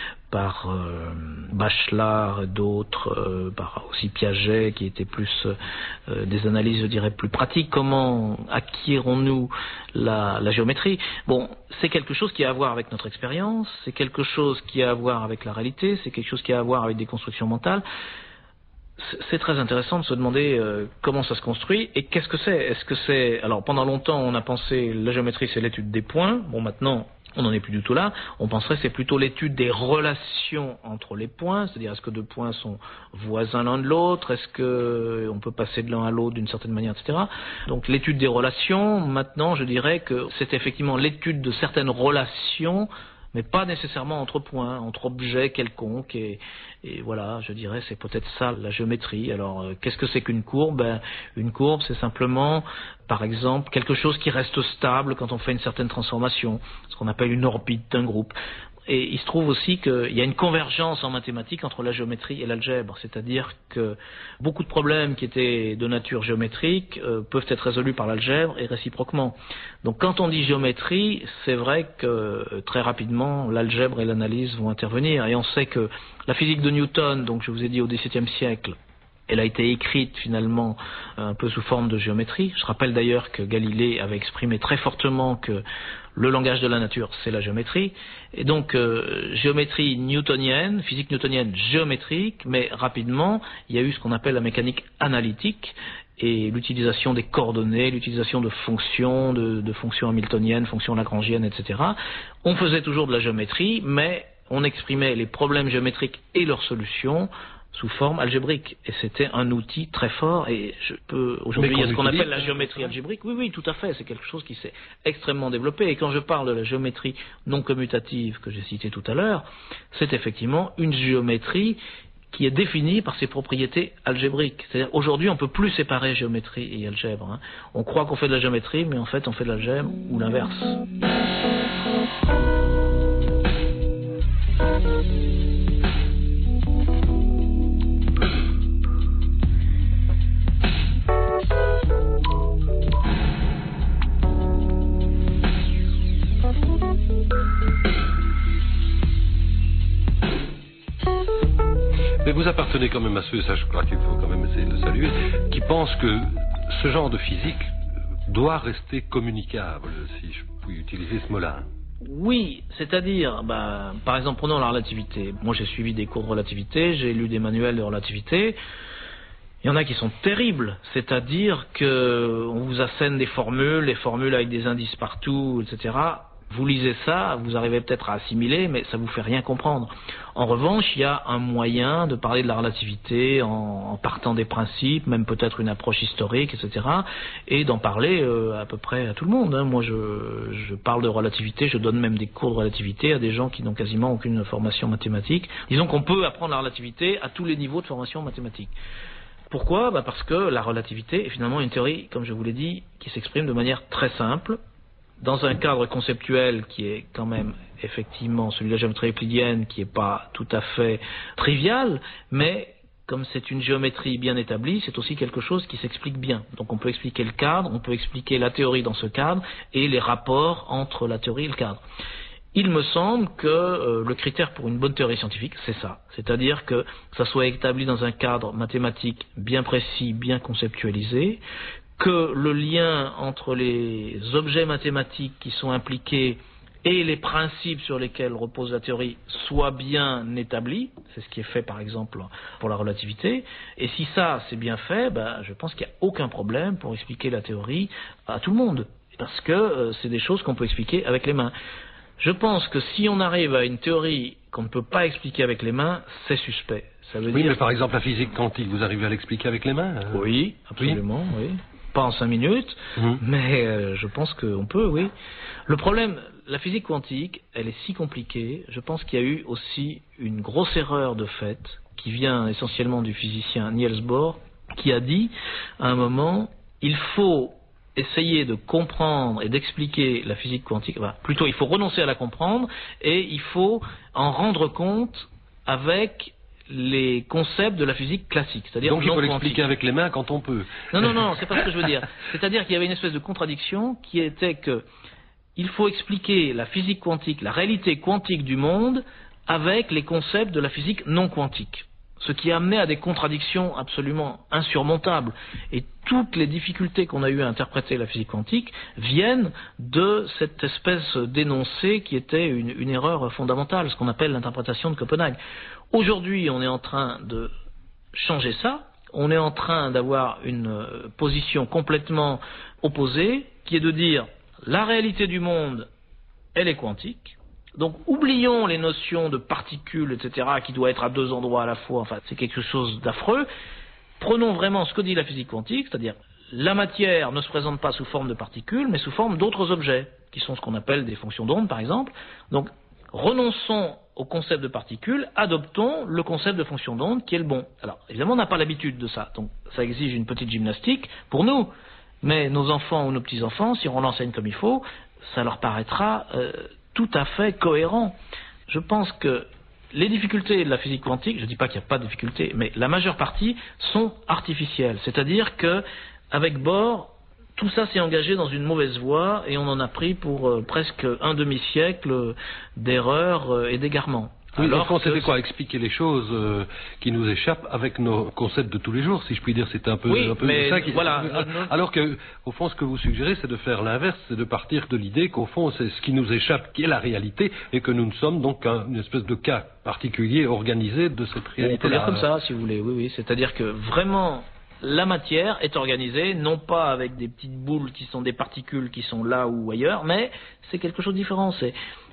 Speaker 4: par euh, Bachelard et d'autres, euh, par aussi Piaget, qui était plus euh, des analyses, je dirais, plus pratiques. Comment acquérons-nous la, la géométrie ? Bon, c'est quelque chose qui a à voir avec notre expérience, c'est quelque chose qui a à voir avec la réalité, c'est quelque chose qui a à voir avec des constructions mentales. C'est très intéressant de se demander euh, comment ça se construit et qu'est-ce que c'est. Est-ce que c'est... Alors, pendant longtemps, on a pensé la géométrie, c'est l'étude des points. Bon, maintenant, on n'en est plus du tout là. On penserait que c'est plutôt l'étude des relations entre les points, c'est-à-dire est-ce que deux points sont voisins l'un de l'autre, est-ce que on peut passer de l'un à l'autre d'une certaine manière, et cetera. Donc, l'étude des relations, maintenant, je dirais que c'est effectivement l'étude de certaines relations, mais pas nécessairement entre points, entre objets quelconques, et, et voilà, je dirais, c'est peut-être ça la géométrie. Alors, euh, qu'est-ce que c'est qu'une courbe ? Ben, une courbe, c'est simplement, par exemple, quelque chose qui reste stable quand on fait une certaine transformation, ce qu'on appelle une orbite d'un groupe. Et il se trouve aussi qu'il y a une convergence en mathématiques entre la géométrie et l'algèbre, c'est-à-dire que beaucoup de problèmes qui étaient de nature géométrique euh, peuvent être résolus par l'algèbre et réciproquement. Donc quand on dit géométrie, c'est vrai que euh, très rapidement l'algèbre et l'analyse vont intervenir. Et on sait que la physique de Newton, donc je vous ai dit au dix-septième siècle, elle a été écrite finalement un peu sous forme de géométrie. Je rappelle d'ailleurs que Galilée avait exprimé très fortement que le langage de la nature, c'est la géométrie. Et donc, euh, géométrie newtonienne, physique newtonienne géométrique, mais rapidement, il y a eu ce qu'on appelle la mécanique analytique et l'utilisation des coordonnées, l'utilisation de fonctions, de, de fonctions hamiltoniennes, fonctions lagrangiennes, et cetera. On faisait toujours de la géométrie, mais on exprimait les problèmes géométriques et leurs solutions sous forme algébrique. Et c'était un outil très fort, et je peux aujourd'hui, il y a ce qu'on appelle la géométrie algébrique. Oui, oui, tout à fait, c'est quelque chose qui s'est extrêmement développé. Et quand je parle de la géométrie non commutative que j'ai citée tout à l'heure, c'est effectivement une géométrie qui est définie par ses propriétés algébriques. C'est-à-dire, aujourd'hui, on ne peut plus séparer géométrie et algèbre. Hein. On croit qu'on fait de la géométrie, mais en fait, on fait de l'algèbre, ou l'inverse.
Speaker 3: Mais vous appartenez quand même à ceux, ça je crois qu'il faut quand même essayer de le saluer, qui pensent que ce genre de physique doit rester communicable, si je puis utiliser ce mot-là.
Speaker 4: Oui, c'est-à-dire, bah, par exemple, prenons la relativité. Moi, j'ai suivi des cours de relativité, j'ai lu des manuels de relativité. Il y en a qui sont terribles, c'est-à-dire que on vous assène des formules, les formules avec des indices partout, et cetera. Vous lisez ça, vous arrivez peut-être à assimiler, mais ça vous fait rien comprendre. En revanche, il y a un moyen de parler de la relativité en, en partant des principes, même peut-être une approche historique, et cetera, et d'en parler euh, à peu près à tout le monde. Hein. Moi, je, je parle de relativité, je donne même des cours de relativité à des gens qui n'ont quasiment aucune formation mathématique. Disons qu'on peut apprendre la relativité à tous les niveaux de formation mathématique. Pourquoi ? Bah parce que la relativité est finalement une théorie, comme je vous l'ai dit, qui s'exprime de manière très simple, dans un cadre conceptuel qui est quand même effectivement celui de la géométrie euclidienne, qui n'est pas tout à fait trivial, mais comme c'est une géométrie bien établie, c'est aussi quelque chose qui s'explique bien. Donc on peut expliquer le cadre, on peut expliquer la théorie dans ce cadre, et les rapports entre la théorie et le cadre. Il me semble que euh, le critère pour une bonne théorie scientifique, c'est ça. C'est-à-dire que ça soit établi dans un cadre mathématique bien précis, bien conceptualisé, que le lien entre les objets mathématiques qui sont impliqués et les principes sur lesquels repose la théorie soit bien établi. C'est ce qui est fait par exemple pour la relativité. Et si ça c'est bien fait, ben, je pense qu'il n'y a aucun problème pour expliquer la théorie à tout le monde. Parce que euh, c'est des choses qu'on peut expliquer avec les mains. Je pense que si on arrive à une théorie qu'on ne peut pas expliquer avec les mains, c'est suspect. Ça veut
Speaker 3: oui,
Speaker 4: dire
Speaker 3: mais par exemple la physique quantique, vous arrivez à l'expliquer avec les mains? euh...
Speaker 4: Oui, absolument, oui. oui. Pas en cinq minutes, mmh. mais euh, je pense qu'on peut, oui. Le problème, la physique quantique, elle est si compliquée, je pense qu'il y a eu aussi une grosse erreur de fait, qui vient essentiellement du physicien Niels Bohr, qui a dit, à un moment, il faut essayer de comprendre et d'expliquer la physique quantique, enfin, plutôt il faut renoncer à la comprendre, et il faut en rendre compte avec les concepts de la physique classique, c'est-à-dire
Speaker 3: donc il faut l'expliquer avec les mains quand on peut.
Speaker 4: Non, non, non, c'est pas ce que je veux dire. C'est-à-dire qu'il y avait une espèce de contradiction qui était que il faut expliquer la physique quantique, la réalité quantique du monde avec les concepts de la physique non quantique. Ce qui a amené à des contradictions absolument insurmontables. Et toutes les difficultés qu'on a eu à interpréter la physique quantique viennent de cette espèce d'énoncé qui était une, une erreur fondamentale, ce qu'on appelle l'interprétation de Copenhague. Aujourd'hui, on est en train de changer ça. On est en train d'avoir une position complètement opposée, qui est de dire la réalité du monde, elle est quantique. Donc oublions les notions de particules, et cetera, qui doivent être à deux endroits à la fois. Enfin, c'est quelque chose d'affreux. Prenons vraiment ce que dit la physique quantique, c'est-à-dire la matière ne se présente pas sous forme de particules, mais sous forme d'autres objets, qui sont ce qu'on appelle des fonctions d'onde, par exemple. Donc renonçons au concept de particules, adoptons le concept de fonction d'onde qui est le bon. Alors, évidemment, on n'a pas l'habitude de ça, donc ça exige une petite gymnastique pour nous, mais nos enfants ou nos petits-enfants, si on l'enseigne comme il faut, ça leur paraîtra euh, tout à fait cohérent. Je pense que les difficultés de la physique quantique, je ne dis pas qu'il n'y a pas de difficultés, mais la majeure partie sont artificielles, c'est-à-dire que avec Bohr, tout ça s'est engagé dans une mauvaise voie et on en a pris pour euh, presque un demi-siècle d'erreurs euh, et d'égarements.
Speaker 3: Oui,
Speaker 4: alors
Speaker 3: au fond, c'était
Speaker 4: que...
Speaker 3: quoi? Expliquer les choses euh, qui nous échappent avec nos concepts de tous les jours, si je puis dire, c'est un peu,
Speaker 4: oui,
Speaker 3: un peu
Speaker 4: mais
Speaker 3: ça qui...
Speaker 4: voilà.
Speaker 3: Alors que, au fond, ce que vous suggérez, c'est de faire l'inverse, c'est de partir de l'idée qu'au fond, c'est ce qui nous échappe qui est la réalité et que nous ne sommes donc qu'une espèce de cas particulier organisé de cette réalité-là.
Speaker 4: On peut dire comme ça, si vous voulez, oui, oui. C'est-à-dire que vraiment... la matière est organisée, non pas avec des petites boules qui sont des particules qui sont là ou ailleurs, mais c'est quelque chose de différent. C'est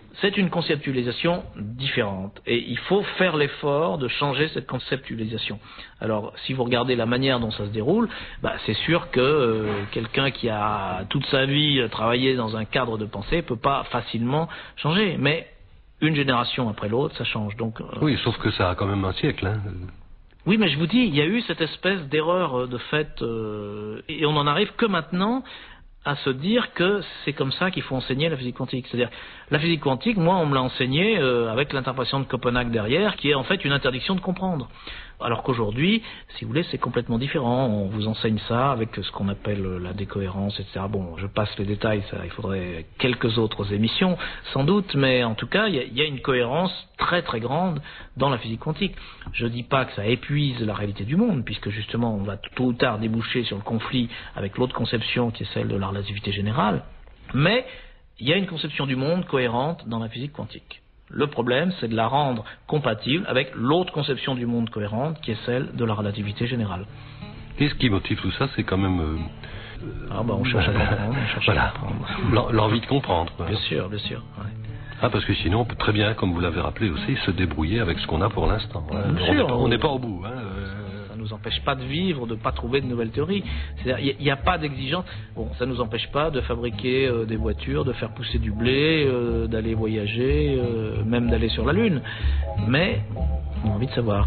Speaker 4: c'est une conceptualisation différente. Et il faut faire l'effort de changer cette conceptualisation. Alors, si vous regardez la manière dont ça se déroule, bah, c'est sûr que euh, quelqu'un qui a toute sa vie travaillé dans un cadre de pensée ne peut pas facilement changer. Mais une génération après l'autre, ça change. Donc, euh,
Speaker 3: oui, sauf que ça a quand même un siècle. Hein.
Speaker 4: Oui, mais je vous dis, il y a eu cette espèce d'erreur de fait, euh, et on n'en arrive que maintenant à se dire que c'est comme ça qu'il faut enseigner la physique quantique. C'est-à-dire, la physique quantique, moi, on me l'a enseigné euh, avec l'interprétation de Copenhague derrière, qui est en fait une interdiction de comprendre. Alors qu'aujourd'hui, si vous voulez, c'est complètement différent. On vous enseigne ça avec ce qu'on appelle la décohérence, et cetera. Bon, je passe les détails, ça, il faudrait quelques autres émissions, sans doute, mais en tout cas, il y a, il y a une cohérence très très grande dans la physique quantique. Je dis pas que ça épuise la réalité du monde, puisque justement, on va tôt ou tard déboucher sur le conflit avec l'autre conception qui est celle de la relativité générale, mais il y a une conception du monde cohérente dans la physique quantique. Le problème, c'est de la rendre compatible avec l'autre conception du monde cohérente, qui est celle de la relativité générale.
Speaker 3: Et ce qui motive tout ça, c'est quand même... Euh,
Speaker 4: ah bah on cherche à comprendre. On cherche
Speaker 3: voilà,
Speaker 4: à comprendre.
Speaker 3: L'envie de comprendre. Quoi.
Speaker 4: Bien sûr, bien sûr. Ouais.
Speaker 3: Ah, parce que sinon, on peut très bien, comme vous l'avez rappelé aussi, se débrouiller avec ce qu'on a pour l'instant.
Speaker 4: Hein.
Speaker 3: On n'est pas, pas au bout. Hein.
Speaker 4: Ça ne nous empêche pas de vivre, de ne pas trouver de nouvelles théories. C'est-à-dire, il n'y a, a pas d'exigence. Bon, ça ne nous empêche pas de fabriquer euh, des voitures, de faire pousser du blé, euh, d'aller voyager, euh, même d'aller sur la Lune. Mais on a envie de savoir.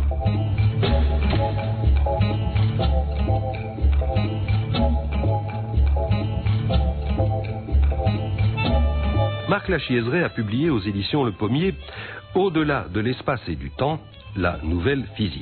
Speaker 3: Marc Lachiaiseray a publié aux éditions Le Pommier « Au-delà de l'espace et du temps, la nouvelle physique ».